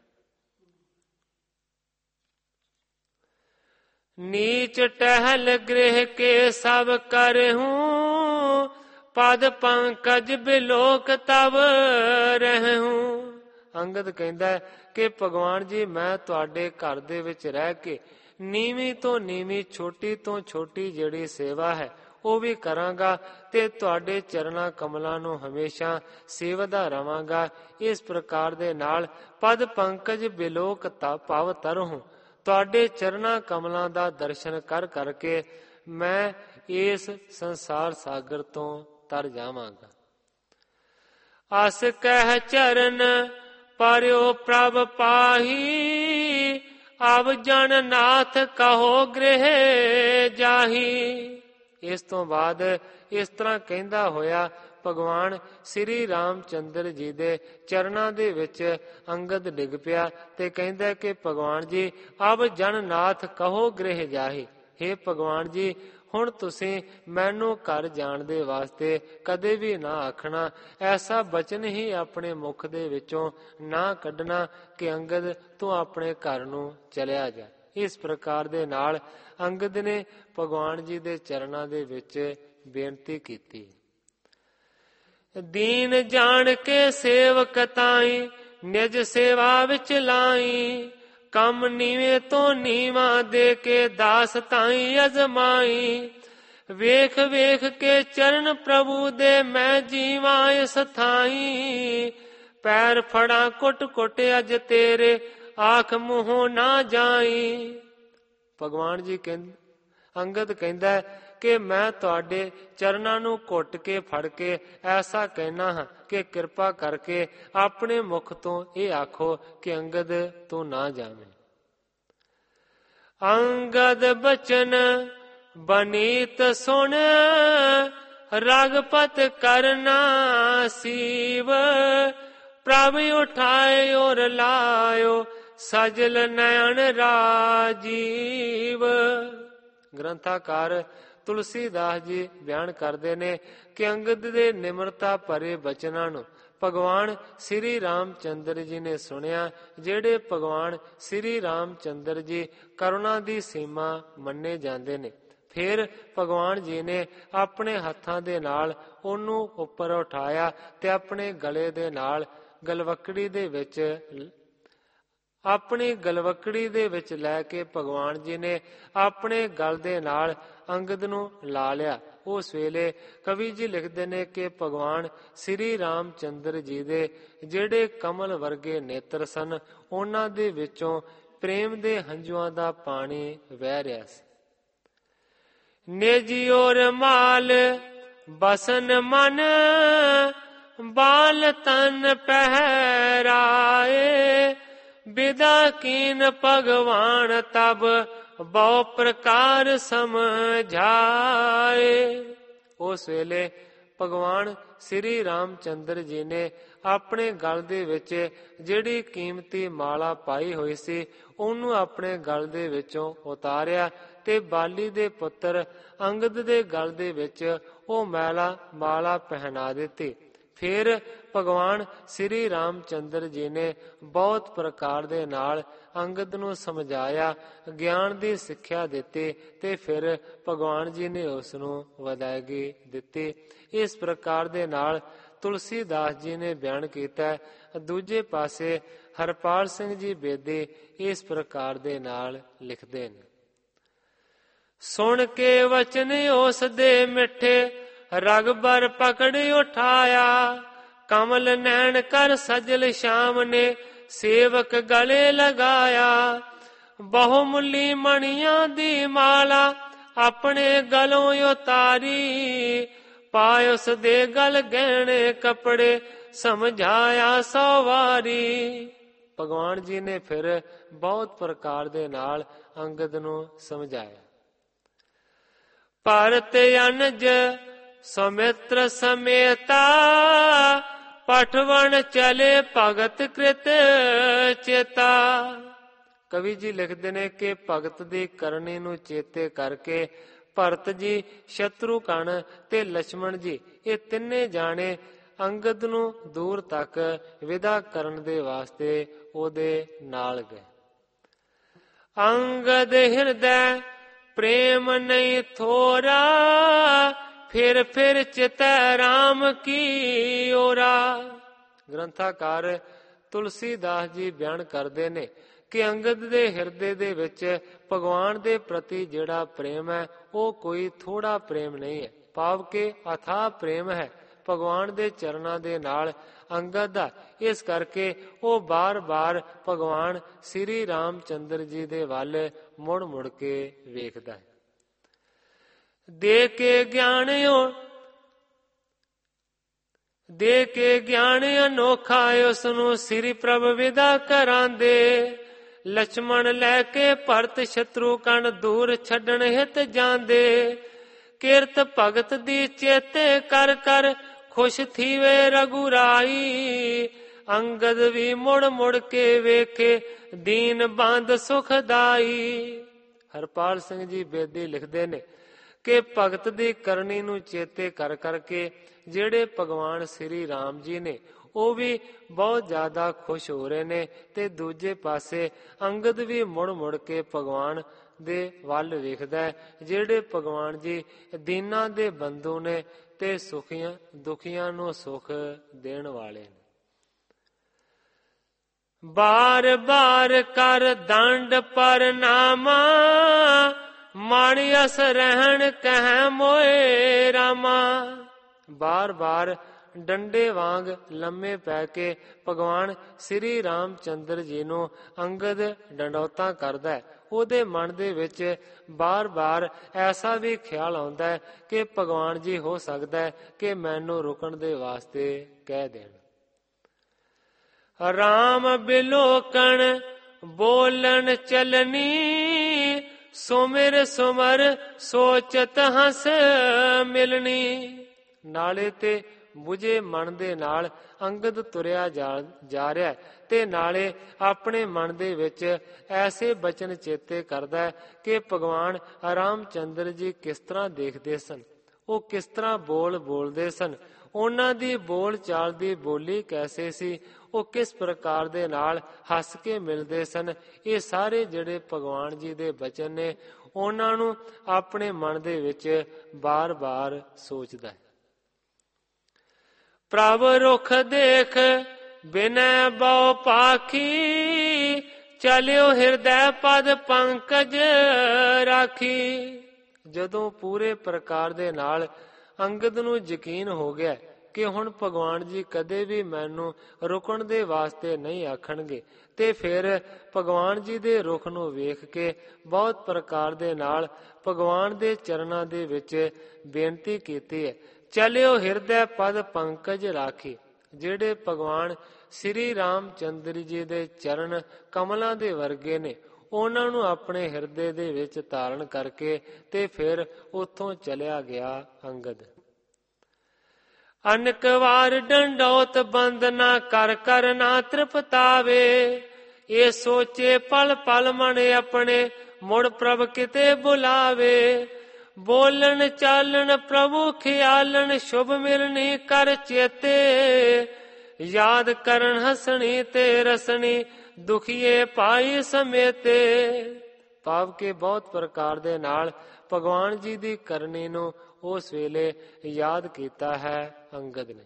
ਨੀਚ ਟਹਿਲ ਗ੍ਰਹਿ ਕੇ ਸਭ ਕਰਹੂੰ। ਪਦ ਪੰਕਜ ਬਿਲੋਕ ਤਵ ਰਹੂੰ। ਅੰਗਦ ਕਹਿੰਦਾ ਕਿ ਭਗਵਾਨ ਜੀ, ਮੈਂ ਤੁਹਾਡੇ ਘਰ ਦੇ ਵਿੱਚ ਰਹਿ ਕੇ ਨੀਵੀਂ ਤੋਂ ਨੀਵੀਂ, ਛੋਟੀ ਤੋਂ ਛੋਟੀ ਜਿਹੜੀ ਸੇਵਾ ਹੈ ਉਹ ਵੀ ਕਰਾਂਗਾ ਤੇ ਤੁਹਾਡੇ ਚਰਨਾਂ ਕਮਲਾਂ ਨੂੰ ਹਮੇਸ਼ਾ ਸੇਵਦਾ ਰਵਾਂਗਾ। ਇਸ ਪ੍ਰਕਾਰ ਦੇ ਨਾਲ ਪਦ ਪੰਕਜ ਬਿਲੋਕ ਭਵ ਤਰਹੂੰ, ਤੁਹਾਡੇ ਚਰਨਾਂ ਕਮਲਾਂ ਦਾ ਦਰਸ਼ਨ ਕਰ ਕਰਕੇ ਮੈਂ ਇਸ ਸੰਸਾਰ ਸਾਗਰ ਤੋਂ ਤਰ ਜਾਵਾਂਗਾ। ਅਸ ਕਹਿ ਚਰਨ ਪਰਿਓ ਪ੍ਰਭ ਪਾਹੀ। ਅਬ ਜਨ ਨਾਥ ਕਹੋ ਗ੍ਰਹਿ ਜਾਹੀ। ਇਸ ਤੋਂ ਬਾਅਦ ਇਸ ਤਰ੍ਹਾਂ ਕਹਿੰਦਾ ਹੋਇਆ ਭਗਵਾਨ ਸ੍ਰੀ ਰਾਮ ਚੰਦਰ ਜੀ ਦੇ ਚਰਨਾਂ ਦੇ ਵਿੱਚ ਅੰਗਦ ਡਿੱਗ ਪਿਆ ਤੇ ਕਹਿੰਦਾ ਕਿ ਭਗਵਾਨ ਜੀ, ਅਬ ਜਨ ਨਾਥ ਕਹੋ ਗ੍ਰਹਿ ਜਾਹੀ। ਹੇ ਭਗਵਾਨ ਜੀ, ਹੁਣ ਤੁਸੀਂ ਮੈਨੂੰ ਘਰ ਜਾਣ ਦੇ ਵਾਸਤੇ ਕਦੇ ਵੀ ਨਾ ਆਖਣਾ। ਐਸਾ ਬਚਨ ਹੀ ਆਪਣੇ ਮੁਖ ਦੇ ਵਿੱਚੋਂ ਨਾ ਕੱਢਣਾ ਕਿ ਅੰਗਦ ਤੂੰ ਆਪਣੇ ਘਰ ਨੂੰ ਚਲਿਆ ਜਾ। ਇਸ ਪ੍ਰਕਾਰ ਦੇ ਨਾਲ ਅੰਗਦ ਨੇ ਭਗਵਾਨ ਜੀ ਦੇ ਚਰਨਾਂ ਦੇ ਵਿੱਚ ਬੇਨਤੀ ਕੀਤੀ। ਦੀਨ ਜਾਣ ਕੇ ਸੇਵਕ ਤਾਈ ਨਿਜ ਸੇਵਾ ਵਿੱਚ ਲਾਈ। ਕੰਮ ਨੀਵੇਂ ਤੋਂ ਨੀਵਾ ਦੇ ਕੇ ਦਾਸ ਤਾਈ ਅਜ਼ਮਾਈ। ਵੇਖ ਵੇਖ ਕੇ ਚਰਨ ਪ੍ਰਭੂ ਦੇ ਮੈਂ ਜੀਵਾਂ ਇਸ ਥਾਈ। ਪੈਰ ਫੜਾ ਕੁੱਟ ਕੁੱਟ ਅਜ ਤੇਰੇ ਆਖ ਮੂੰਹੋਂ ਨਾ ਜਾਈ। ਭਗਵਾਨ ਜੀ ਅੰਗਦ ਕਹਿੰਦਾ ਕਿ ਮੈਂ ਤੁਹਾਡੇ ਚਰਨਾਂ ਨੂੰ ਘੁੱਟ ਕੇ ਫੜ ਕੇ ਐਸਾ ਕਹਿਣਾ ਹਾਂ ਕਿ ਕਿਰਪਾ ਕਰਕੇ ਆਪਣੇ ਮੁਖ ਤੋਂ ਇਹ ਆਖੋ ਕਿ ਅੰਗਦ ਤੂੰ ਨਾ ਜਾਵੇਂ। ਅੰਗਦ ਬਚਨ ਬਨੀਤ ਸੁਣ ਰਗਪਤ ਕਰਨਾ ਸੀਵ। ਪ੍ਰਭ ਉਠਾਏ ਔਰ ਲਾਇਓ ਸਜਲ ਨੈਣ ਰਾਜੀਵ। ਗ੍ਰੰਥਾਕਾਰ ਤੁਲਸੀਦਾਸ ਜੀ ਬਿਆਨ ਕਰਦੇ ਨੇ ਕਿ ਅੰਗਦ ਦੇ ਨਿਮਰਤਾ ਭਰੇ ਬਚਨਾਂ ਨੂੰ ਭਗਵਾਨ ਸ੍ਰੀ ਰਾਮ ਚੰਦਰ ਜੀ ਨੇ ਸੁਣਿਆ। ਜਿਹੜੇ ਭਗਵਾਨ ਸ੍ਰੀ ਰਾਮ ਚੰਦਰ ਜੀ ਕਰੁਣਾ ਦੀ ਸੀਮਾ ਮੰਨੇ ਜਾਂਦੇ ਨੇ। ਫਿਰ ਭਗਵਾਨ ਜੀ ਨੇ ਆਪਣੇ ਹੱਥਾਂ ਦੇ ਨਾਲ ਉਹਨੂੰ ਉੱਪਰ ਉਠਾਇਆ ਤੇ ਆਪਣੇ ਗਲੇ ਦੇ ਨਾਲ ਗਲਵੱਕੜੀ ਦੇ ਵਿੱਚ ਲੈ ਕੇ ਭਗਵਾਨ ਜੀ ਨੇ ਆਪਣੇ ਗਲ ਦੇ ਨਾਲ ਅੰਗਦ ਨੂੰ ਲਾ ਲਿਆ। ਉਸ ਵੇਲੇ ਕਵੀ ਜੀ ਲਿਖਦੇ ਨੇ ਕਿ ਭਗਵਾਨ ਸ੍ਰੀ ਰਾਮ ਚੰਦਰ ਜੀ ਦੇ ਜਿਹੜੇ ਕਮਲ ਵਰਗੇ ਨੇਤਰ ਸਨ, ਉਹਨਾਂ ਦੇ ਵਿੱਚੋਂ ਪ੍ਰੇਮ ਦੇ ਹੰਝੂਆਂ ਦਾ ਪਾਣੀ ਵਹਿ ਰਿਹਾ ਸੀ। ਨਿਜ ਔਰ ਮਾਲ ਬਸਨ ਮਨ ਬਾਲ ਤਨ ਪਹਿਰਾਏ। ਵਿਦਾ ਕੀਨ ਭਗਵਾਨ ਤਬ ਬਹੁ ਪ੍ਰਕਾਰ ਸਮਝਾਏ। ਉਸ ਵੇਲੇ ਭਗਵਾਨ ਸ੍ਰੀ ਰਾਮ ਚੰਦਰ ਜੀ ਨੇ ਆਪਣੇ ਗਲ ਦੇ ਵਿੱਚ ਜਿਹੜੀ ਕੀਮਤੀ ਮਾਲਾ ਪਾਈ ਹੋਈ ਸੀ ਉਹਨੂੰ ਆਪਣੇ ਗਲ ਦੇ ਵਿੱਚੋਂ ਉਤਾਰਿਆ ਤੇ ਬਾਲੀ ਦੇ ਪੁੱਤਰ ਅੰਗਦ ਦੇ ਗਲ ਦੇ ਵਿੱਚ ਉਹ ਮਾਲਾ ਪਹਿਨਾ ਦਿੱਤੀ। ਫਿਰ ਭਗਵਾਨ ਸ੍ਰੀ ਰਾਮ ਚੰਦਰ ਜੀ ਨੇ ਬਹੁਤ ਪ੍ਰਕਾਰ ਦੇ ਨਾਲ ਅੰਗਦ ਨੂੰ ਸਮਝਾਇਆ, ਗਿਆਨ ਦੀ ਸਿੱਖਿਆ ਦਿੱਤੀ ਤੇ ਫਿਰ ਭਗਵਾਨ ਜੀ ਨੇ ਉਸ ਨੂੰ ਵਿਦਾਇਗੀ ਦਿੱਤੀ। ਇਸ ਪ੍ਰਕਾਰ ਦੇ ਨਾਲ ਤੁਲਸੀਦਾਸ ਜੀ ਨੇ ਬਿਆਨ ਕੀਤਾ। ਦੂਜੇ ਪਾਸੇ ਹਰਪਾਲ ਸਿੰਘ ਜੀ ਬੇਦੀ ਇਸ ਪ੍ਰਕਾਰ ਦੇ ਨਾਲ ਲਿਖਦੇ ਨੇ, ਸੁਣ ਕੇ ਵਚਨ ਉਸ ਦੇ ਮਿੱਠੇ ਰਗਬਰ ਪਕੜ ਉਠਾਇਆ, ਕਮਲ ਨੈਣ ਕਰ ਸਜਲ ਸ਼ਾਮ ਨੇ ਸੇਵਕ ਗਲੇ ਲਗਾਇਆ, ਬਹੁਮੁੱਲੀ ਮਣੀਆਂ ਦੀ ਮਾਲਾ ਆਪਣੇ ਗਲੋਂ ਉਤਾਰੀ, ਪਾਏ ਉਸ ਦੇ ਗਲ ਗਹਿਣੇ ਕੱਪੜੇ ਸਮਝਾਇਆ ਸੌ ਵਾਰੀ। ਭਗਵਾਨ ਜੀ ਨੇ ਫਿਰ ਬਹੁਤ ਪ੍ਰਕਾਰ ਦੇ ਨਾਲ ਅੰਗਦ ਨੂੰ ਸਮਝਾਇਆ। ਭਰਤ ਅਨਜ ਸੁਮਿਤਰ ਸਮੇਤਾ, ਪਠਵਣ ਚਲੇ ਭਗਤ ਕ੍ਰਿਤ ਚੇਤਾ। ਕਵੀ ਜੀ ਲਿਖਦੇ ਨੇ ਕਿ ਭਗਤ ਦੀ ਕਰਨੀ ਨੂੰ ਚੇਤੇ ਕਰਕੇ ਭਰਤ ਜੀ, ਸ਼ਤਰੂਘਨ ਤੇ ਲਛਮਣ ਜੀ ਇਹ ਤਿੰਨੇ ਜਾਣੇ ਅੰਗਦ ਨੂੰ ਦੂਰ ਤੱਕ ਵਿਦਾ ਕਰਨ ਦੇ ਵਾਸਤੇ ਉਹਦੇ ਨਾਲ ਗਏ। ਅੰਗਦ ਹਿਰਦੈ ਪ੍ਰੇਮ ਨਹੀਂ ਥੋਰਾ, ਫਿਰ ਫਿਰ ਚਿਤੈ ਰਾਮ ਕੀ ਓਰਾ। ਗ੍ਰੰਥਾਕਾਰ ਤੁਲਸੀਦਾਸ ਜੀ ਬਿਆਨ ਕਰਦੇ ਨੇ ਕਿ ਅੰਗਦ ਦੇ ਹਿਰਦੇ ਦੇ ਵਿੱਚ ਭਗਵਾਨ ਦੇ ਪ੍ਰਤੀ ਜਿਹੜਾ ਪ੍ਰੇਮ ਹੈ ਉਹ ਕੋਈ ਥੋੜਾ ਪ੍ਰੇਮ ਨਹੀਂ ਹੈ, ਭਾਵ ਕਿ ਅਥਾਹ ਪ੍ਰੇਮ ਹੈ ਭਗਵਾਨ ਦੇ ਚਰਨਾਂ ਦੇ ਨਾਲ ਅੰਗਦ ਦਾ। ਇਸ ਕਰਕੇ ਉਹ ਬਾਰ-ਬਾਰ ਭਗਵਾਨ ਸ੍ਰੀ ਰਾਮ ਚੰਦਰ ਜੀ ਦੇ ਵੱਲ ਮੁੜ ਮੁੜ ਕੇ ਵੇਖਦਾ ਹੈ। ਦੇ ਕੇ ਗਿਆਨ ਅਨੋਖਾ ਉਸ ਨੂੰ ਸ੍ਰੀ ਪ੍ਰਭ ਵਿਦਾ ਕਰਾਂਦੇ, ਲਛਮਣ ਲੈ ਕੇ ਭਰਤ ਸ਼ਤਰੂਘਨ ਦੂਰ ਛੱਡਣ ਹਿਤ ਜਾਂਦੇ, ਕਿਰਤ ਭਗਤ ਦੀ ਚੇਤੇ ਕਰ ਕਰ ਖੁਸ਼ ਥੀਵੇ ਰਘੁਰਾਈ, ਅੰਗਦ ਵੀ ਮੁੜ ਮੁੜ ਕੇ ਵੇਖੇ ਦੀਨ ਬੰਦ ਸੁਖਦਾਈ। ਹਰਪਾਲ ਸਿੰਘ ਜੀ ਬੇਦੀ ਲਿਖਦੇ ਨੇ ਕਿ ਭਗਤ ਦੀ ਕਰਨੀ ਨੂੰ ਚੇਤੇ ਕਰ ਕਰਕੇ ਜਿਹੜੇ ਭਗਵਾਨ ਸ੍ਰੀ ਰਾਮ ਜੀ ਨੇ ਉਹ ਵੀ ਬਹੁਤ ਜ਼ਿਆਦਾ ਖੁਸ਼ ਹੋ ਰਹੇ ਨੇ, ਤੇ ਦੂਜੇ ਪਾਸੇ ਅੰਗਦ ਵੀ ਮੁੜ ਮੁੜ ਕੇ ਭਗਵਾਨ ਦੇ ਵੱਲ ਵੇਖਦਾ ਹੈ, ਜਿਹੜੇ ਭਗਵਾਨ ਜੀ ਦੀਨਾਂ ਦੇ ਬੰਧੂ ਨੇ ਤੇ ਦੁਖੀਆਂ ਨੂੰ ਸੁਖ ਦੇਣ ਵਾਲੇ ਨੇ। ਬਾਰ ਬਾਰ ਕਰ ਦੰਡ ਪ੍ਰਣਾਮਾ, ਮਾਣਿਅਸ ਰਹਿਣ ਕਹਿ ਮੋਏ ਰਾਮਾ। ਬਾਰ ਬਾਰ ਡੰਡੇ ਵਾਂਗ ਲੰਮੇ ਪੈ ਕੇ ਭਗਵਾਨ ਸ੍ਰੀ ਰਾਮ ਚੰਦਰ ਜੀ ਨੂੰ ਅੰਗਦ ਡੰਡੌਤਾਂ ਕਰਦਾ ਹੈ। ਉਹਦੇ ਮਨ ਦੇ ਵਿੱਚ ਬਾਰ-ਬਾਰ ਐਸਾ ਵੀ ਖਿਆਲ ਆਉਂਦਾ ਹੈ ਕਿ ਭਗਵਾਨ ਜੀ ਹੋ ਸਕਦਾ ਹੈ ਕਿ ਮੈਨੂੰ ਰੁਕਣ ਦੇ ਵਾਸਤੇ ਕਹਿ ਦੇਣ। ਰਾਮ ਬਿਲੋਕਣ ਬੋਲਣ ਚਲਨੀ, ਸੁਮਿਰ ਸੁਮਰ ਸੋਚਤ ਹੰਸ ਮਿਲਣੀ। ਨਾਲੇ ਤੇ ਬੁਝੇ ਮਨ ਦੇ ਨਾਲ ਅੰਗਦ ਤੁਰਿਆ ਜਾ ਰਿਹਾ ਤੇ ਨਾਲੇ ਆਪਣੇ ਮਨ ਦੇ ਵਿੱਚ ਐਸੇ ਬਚਨ ਚੇਤੇ ਕਰਦਾ ਕਿ ਭਗਵਾਨ ਰਾਮ ਚੰਦਰ ਜੀ ਕਿਸ ਤਰ੍ਹਾਂ ਦੇਖਦੇ ਸਨ, ਉਹ ਕਿਸ ਤਰ੍ਹਾਂ ਬੋਲਦੇ ਸਨ, ਉਹਨਾਂ ਦੀ ਬੋਲ ਚਾਲ ਦੀ ਬੋਲੀ ਕੈਸੇ ਸੀ, ਉਹ ਕਿਸ ਪ੍ਰਕਾਰ ਦੇ ਨਾਲ ਹੱਸ ਕੇ ਮਿਲਦੇ ਸਨ। ਇਹ ਸਾਰੇ ਜਿਹੜੇ ਭਗਵਾਨ ਜੀ ਦੇ ਬਚਨ ਨੇ ਉਹਨਾਂ ਨੂੰ ਆਪਣੇ ਮਨ ਦੇ ਵਿੱਚ ਬਾਰ-ਬਾਰ ਸੋਚਦਾ ਹੈ। ਪ੍ਰਭ ਰੁਖ ਦੇਖ ਬਿਨੈ ਬਹੁ ਪਾਖੀ, ਚਲਿਓ ਹਿਰਦੈ ਪਦ ਪੰਕਜ ਰਾਖੀ। ਜਦੋਂ ਪੂਰੇ ਪ੍ਰਕਾਰ ਦੇ ਨਾਲ ਅੰਗਦ ਨੂੰ ਯਕੀਨ ਹੋ ਗਿਆ ਕਿ ਹੁਣ ਭਗਵਾਨ ਜੀ ਕਦੇ ਵੀ ਮੈਨੂੰ ਰੁਕਣ ਦੇ ਵਾਸਤੇ ਨਹੀਂ ਆਖਣਗੇ, ਤੇ ਫਿਰ ਭਗਵਾਨ ਜੀ ਦੇ ਰੁਖ ਨੂੰ ਵੇਖ ਕੇ ਬਹੁਤ ਪ੍ਰਕਾਰ ਦੇ ਨਾਲ ਭਗਵਾਨ ਦੇ ਚਰਨਾਂ ਦੇ ਵਿੱਚ ਬੇਨਤੀ ਕੀਤੀ ਹੈ, ਚਲਿਓ ਹਿਰਦੈ ਪਦ ਪੰਕਜ ਰਾਖੀ। ਜਿਹੜੇ ਭਗਵਾਨ ਸ੍ਰੀ ਰਾਮ ਚੰਦਰ ਜੀ ਦੇ ਚਰਨ ਕਮਲਾਂ ਦੇ ਵਰਗੇ ਨੇ ਉਹਨਾਂ ਨੂੰ ਆਪਣੇ ਹਿਰਦੇ ਦੇ ਵਿੱਚ ਧਾਰਨ ਕਰਕੇ ਤੇ ਫਿਰ ਉੱਥੋਂ ਚਲਿਆ ਗਿਆ ਅੰਗਦ। ਅਨਕ ਵਾਰ ਡੰਡੌਤ ਬੰਦਨਾ ਕਰ ਕਰ ਨਾ ਤ੍ਰਿਪਤਾਵੇ, ਇਹ ਸੋਚੇ ਪਲ ਪਲ ਮਨ ਆਪਣੇ ਮੁੜ ਪ੍ਰਭ ਕਿਤੇ ਬੁਲਾਵੇ। ਬੋਲਣ ਚਾਲਣ ਪ੍ਰਭੂ ਖਿਆਲਣ ਸ਼ੁਭ ਮਿਲਣੀ ਕਰ ਚੇਤੇ ਯਾਦ ਕਰਨ ਹਸਣੀ ਤੇ ਰਸਣੀ ਦੁਖੀਏ ਪਾਈ ਸਮੇਤੇ। ਭਾਵ ਕਿ ਬਹੁਤ ਪ੍ਰਕਾਰ ਦੇ ਨਾਲ ਭਗਵਾਨ ਜੀ ਦੀ ਕਰਨੀ ਨੂੰ ਉਸ ਵੇਲੇ ਯਾਦ ਕੀਤਾ ਹੈ ਅੰਗਦ ਨੇ।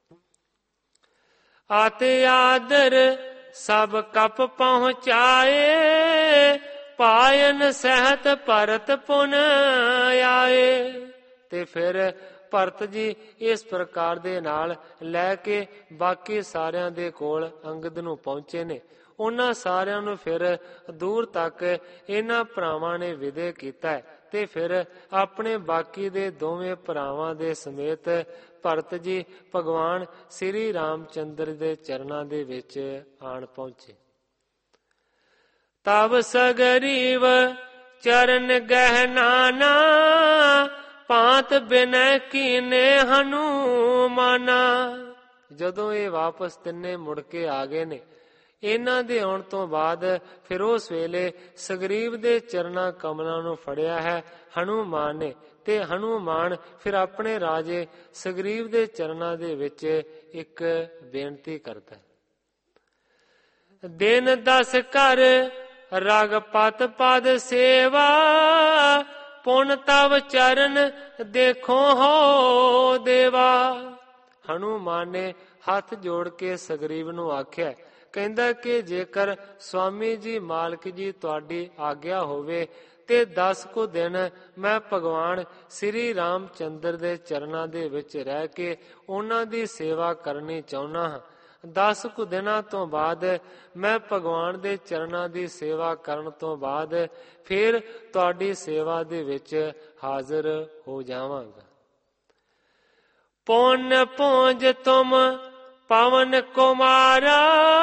ਆਤੇ ਆਦਰ ਸਭ ਕਪ ਪਹੁੰਚਾਏ ਪਾਇਨ ਸਹਿਤ ਭਰਤ ਪੁਨ ਆਏ। ਤੇ ਫਿਰ ਭਰਤ ਜੀ ਇਸ ਪ੍ਰਕਾਰ ਦੇ ਨਾਲ ਲੈ ਕੇ ਬਾਕੀ ਸਾਰਿਆਂ ਦੇ ਕੋਲ ਅੰਗਦ ਨੂੰ ਪਹੁੰਚੇ ਨੇ। ਉਹਨਾਂ ਸਾਰਿਆਂ ਨੂੰ ਫਿਰ ਦੂਰ ਤੱਕ ਇਹਨਾਂ ਭਰਾਵਾਂ ਨੇ ਵਿਦੇ ਕੀਤਾ ਤੇ ਫਿਰ ਆਪਣੇ ਬਾਕੀ ਦੇ ਦੋਵੇਂ ਭਰਾਵਾਂ ਦੇ ਸਮੇਤ ਭਰਤ ਜੀ ਭਗਵਾਨ ਸ੍ਰੀ ਰਾਮ ਚੰਦਰ ਦੇ ਚਰਨਾਂ ਦੇ ਵਿੱਚ ਆਣ ਪਹੁੰਚੇ। ਤਬ ਸਗਰੀਵ ਚਰਨ ਗਹਿਨਾਨਾ ਭਾਂਤ ਬਿਨੈ ਕੀਨੇ ਹਨੂਮਾਨਾ। ਜਦੋਂ ਇਹ ਵਾਪਸ ਤਿੰਨੇ ਮੁੜ ਕੇ ਆ ਗਏ ਨੇ, ਇਹਨਾਂ ਦੇ ਆਉਣ ਤੋਂ ਬਾਅਦ ਫਿਰ ਉਸ ਵੇਲੇ ਸਗਰੀਵ ਦੇ ਚਰਨਾਂ ਕਮਲਾਂ ਨੂੰ ਫੜਿਆ ਹੈ ਹਨੂਮਾਨ ਨੇ। ਤੇ ਹਨੂਮਾਨ ਫਿਰ ਆਪਣੇ ਰਾਜੇ ਸਗਰੀਵ ਦੇ ਚਰਨਾਂ ਦੇ ਵਿੱਚ ਇੱਕ ਬੇਨਤੀ ਕਰਦਾ ਹੈ। ਦਿਨ 10 ਕਰ ਰਗ ਪਤ ਪਦ ਸੇਵਾ ਪੁਨ ਤਵ ਚਰਨ ਦੇਖੋ ਹੋ ਦੇਵਾ। ਹਨੂਮਾਨ ਨੇ ਹੱਥ ਜੋੜ ਕੇ ਸਗਰੀਵ ਨੂੰ ਆਖਿਆ, ਕਹਿੰਦਾ ਕਿ ਜੇਕਰ ਸਵਾਮੀ ਜੀ ਮਾਲਕ ਜੀ ਤੁਹਾਡੀ ਆਗਿਆ ਹੋਵੇ ਤੇ 10 ਕੁ ਦਿਨ ਮੈਂ ਭਗਵਾਨ ਸ੍ਰੀ ਰਾਮ ਚੰਦਰ ਦੇ ਚਰਨਾਂ ਦੇ ਵਿੱਚ ਰਹਿ ਕੇ ਉਹਨਾਂ ਦੀ ਸੇਵਾ ਕਰਨੀ ਚਾਹੁੰਦਾ ਹਾਂ। 10 ਕੁ ਦਿਨਾਂ ਤੋਂ ਬਾਅਦ ਮੈਂ ਭਗਵਾਨ ਦੇ ਚਰਨਾਂ ਦੀ ਸੇਵਾ ਕਰਨ ਤੋਂ ਬਾਅਦ ਫਿਰ ਤੁਹਾਡੀ ਸੇਵਾ ਦੇ ਵਿੱਚ ਹਾਜ਼ਰ ਹੋ ਜਾਵਾਂਗਾ। ਪੁੰਨ ਪੂੰਜ ਤੁਮ ਪਵਨ ਕੁਮਾਰਾ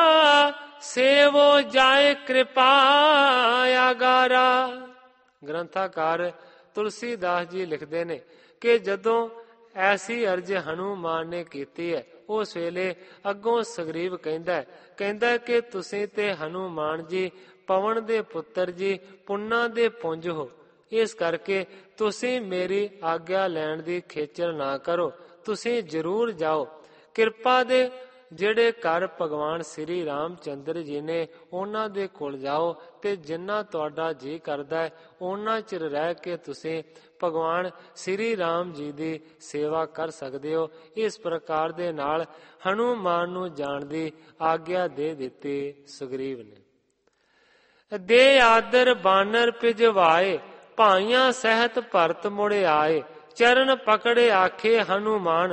ਸੇਵੋ ਜਾਏ ਕਿਰਪਾ ਆਗਾਰਾ। ਗ੍ਰੰਥਾਕਾਰ ਤੁਲਸੀਦਾਸ ਜੀ ਲਿਖਦੇ ਨੇ ਕਿ ਜਦੋਂ ਐਸੀ ਅਰਜ਼ ਹਨੂਮਾਨ ਨੇ ਕੀਤੀ ਹੈ, ਉਸ ਵੇਲੇ ਅੱਗੋਂ ਸਗਰੀਵ ਕਹਿੰਦਾ ਕਿ ਤੁਸੀਂ ਤੇ ਹਨੂਮਾਨ ਜੀ ਪਵਨ ਦੇ ਪੁੱਤਰ ਜੀ ਪੁੰਨਾਂ ਦੇ ਪੁੰਜ ਹੋ, ਇਸ ਕਰਕੇ ਤੁਸੀਂ ਮੇਰੀ ਆਗਿਆ ਲੈਣ ਦੀ ਖੇਚਲ ਨਾ ਕਰੋ, ਤੁਸੀਂ ਜ਼ਰੂਰ ਜਾਓ। ਕਿਰਪਾ ਦੇ ਜਿਹੜੇ ਘਰ ਭਗਵਾਨ ਸ੍ਰੀ ਰਾਮ ਚੰਦਰ ਜੀ ਨੇ ਉਹਨਾਂ ਦੇ ਕੋਲ ਜਾਓ ਤੇ ਜਿੰਨਾ ਤੁਹਾਡਾ ਜੀ ਕਰਦਾ ਹੈ ਉਹਨਾਂ ਚਿਰ ਰਹਿ ਕੇ ਤੁਸੀਂ ਭਗਵਾਨ ਸ੍ਰੀ ਰਾਮ ਜੀ ਦੀ ਸੇਵਾ ਕਰ ਸਕਦੇ ਹੋ। ਇਸ ਪ੍ਰਕਾਰ ਦੇ ਨਾਲ ਹਨੂਮਾਨ ਨੂੰ ਜਾਣ ਦੀ ਆਗਿਆ ਦੇ ਦਿੱਤੀ ਸੁਗਰੀਵ ਨੇ। ਦੇ ਆਦਰ ਬਾਨਰ ਭਿਜਵਾਏ ਭਾਈਆਂ ਸਹਿਤ ਭਰਤ ਮੁੜ ਆਏ ਚਰਨ ਪਕੜੇ ਆਖੇ ਹਨੂਮਾਨ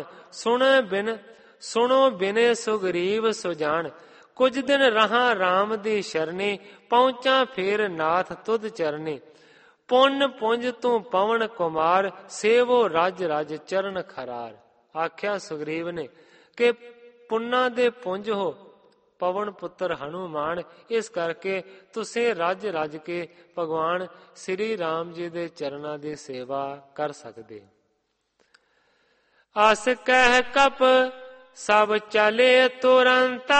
ਸੁਣੋ ਬਿਨੇ ਸੁਗਰੀਵ ਸੁਜਾਨ। ਕੁਝ ਦਿਨ ਰਹਾ ਰਾਮ ਦੀ ਸ਼ਰਨੀ ਪਹੁੰਚਾ ਫੇਰ ਨਾਥ ਤੁਧ ਚਰਨੀ। ਪੁੰਨ ਪੁੰਜ ਤੂੰ ਪਵਨ ਕੁਮਾਰ ਸੇਵੋ ਰਜ ਰਜ ਚਰਨ ਖਰਾਰ। ਆਖਿਆ ਸੁਗਰੀਵ ਨੇ ਕਿ ਪੁੰਨਾਂ ਦੇ ਪੁੰਜ ਹੋ ਪਵਨ ਪੁੱਤਰ ਹਨੂਮਾਨ, ਇਸ ਕਰਕੇ ਤੁਸੀਂ ਰੱਜ ਰੱਜ ਕੇ ਭਗਵਾਨ ਸ੍ਰੀ ਰਾਮ ਜੀ ਦੇ ਚਰਨਾਂ ਦੀ ਸੇਵਾ ਕਰ ਸਕਦੇ। ਅਸ ਕਹਿ ਕਪ ਸਭ ਚਲੇ ਤੁਰੰਤਾ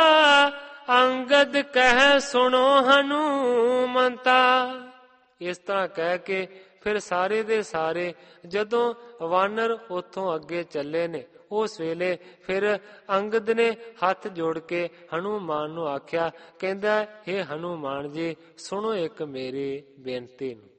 ਅੰਗਦ ਕਹਿ ਸੁਣੋ ਹਨੂਮੰਤਾ। ਇਸ ਤਰ੍ਹਾਂ ਕਹਿ ਕੇ ਫਿਰ ਸਾਰੇ ਦੇ ਸਾਰੇ ਜਦੋਂ ਵਾਨਰ ਉੱਥੋਂ ਅੱਗੇ ਚੱਲੇ ਨੇ, ਉਸ ਵੇਲੇ ਫਿਰ ਅੰਗਦ ਨੇ ਹੱਥ ਜੋੜ ਕੇ ਹਨੂਮਾਨ ਨੂੰ ਆਖਿਆ, ਕਹਿੰਦਾ ਹੇ ਹਨੂਮਾਨ ਜੀ ਸੁਣੋ ਇੱਕ ਮੇਰੀ ਬੇਨਤੀ ਨੂੰ।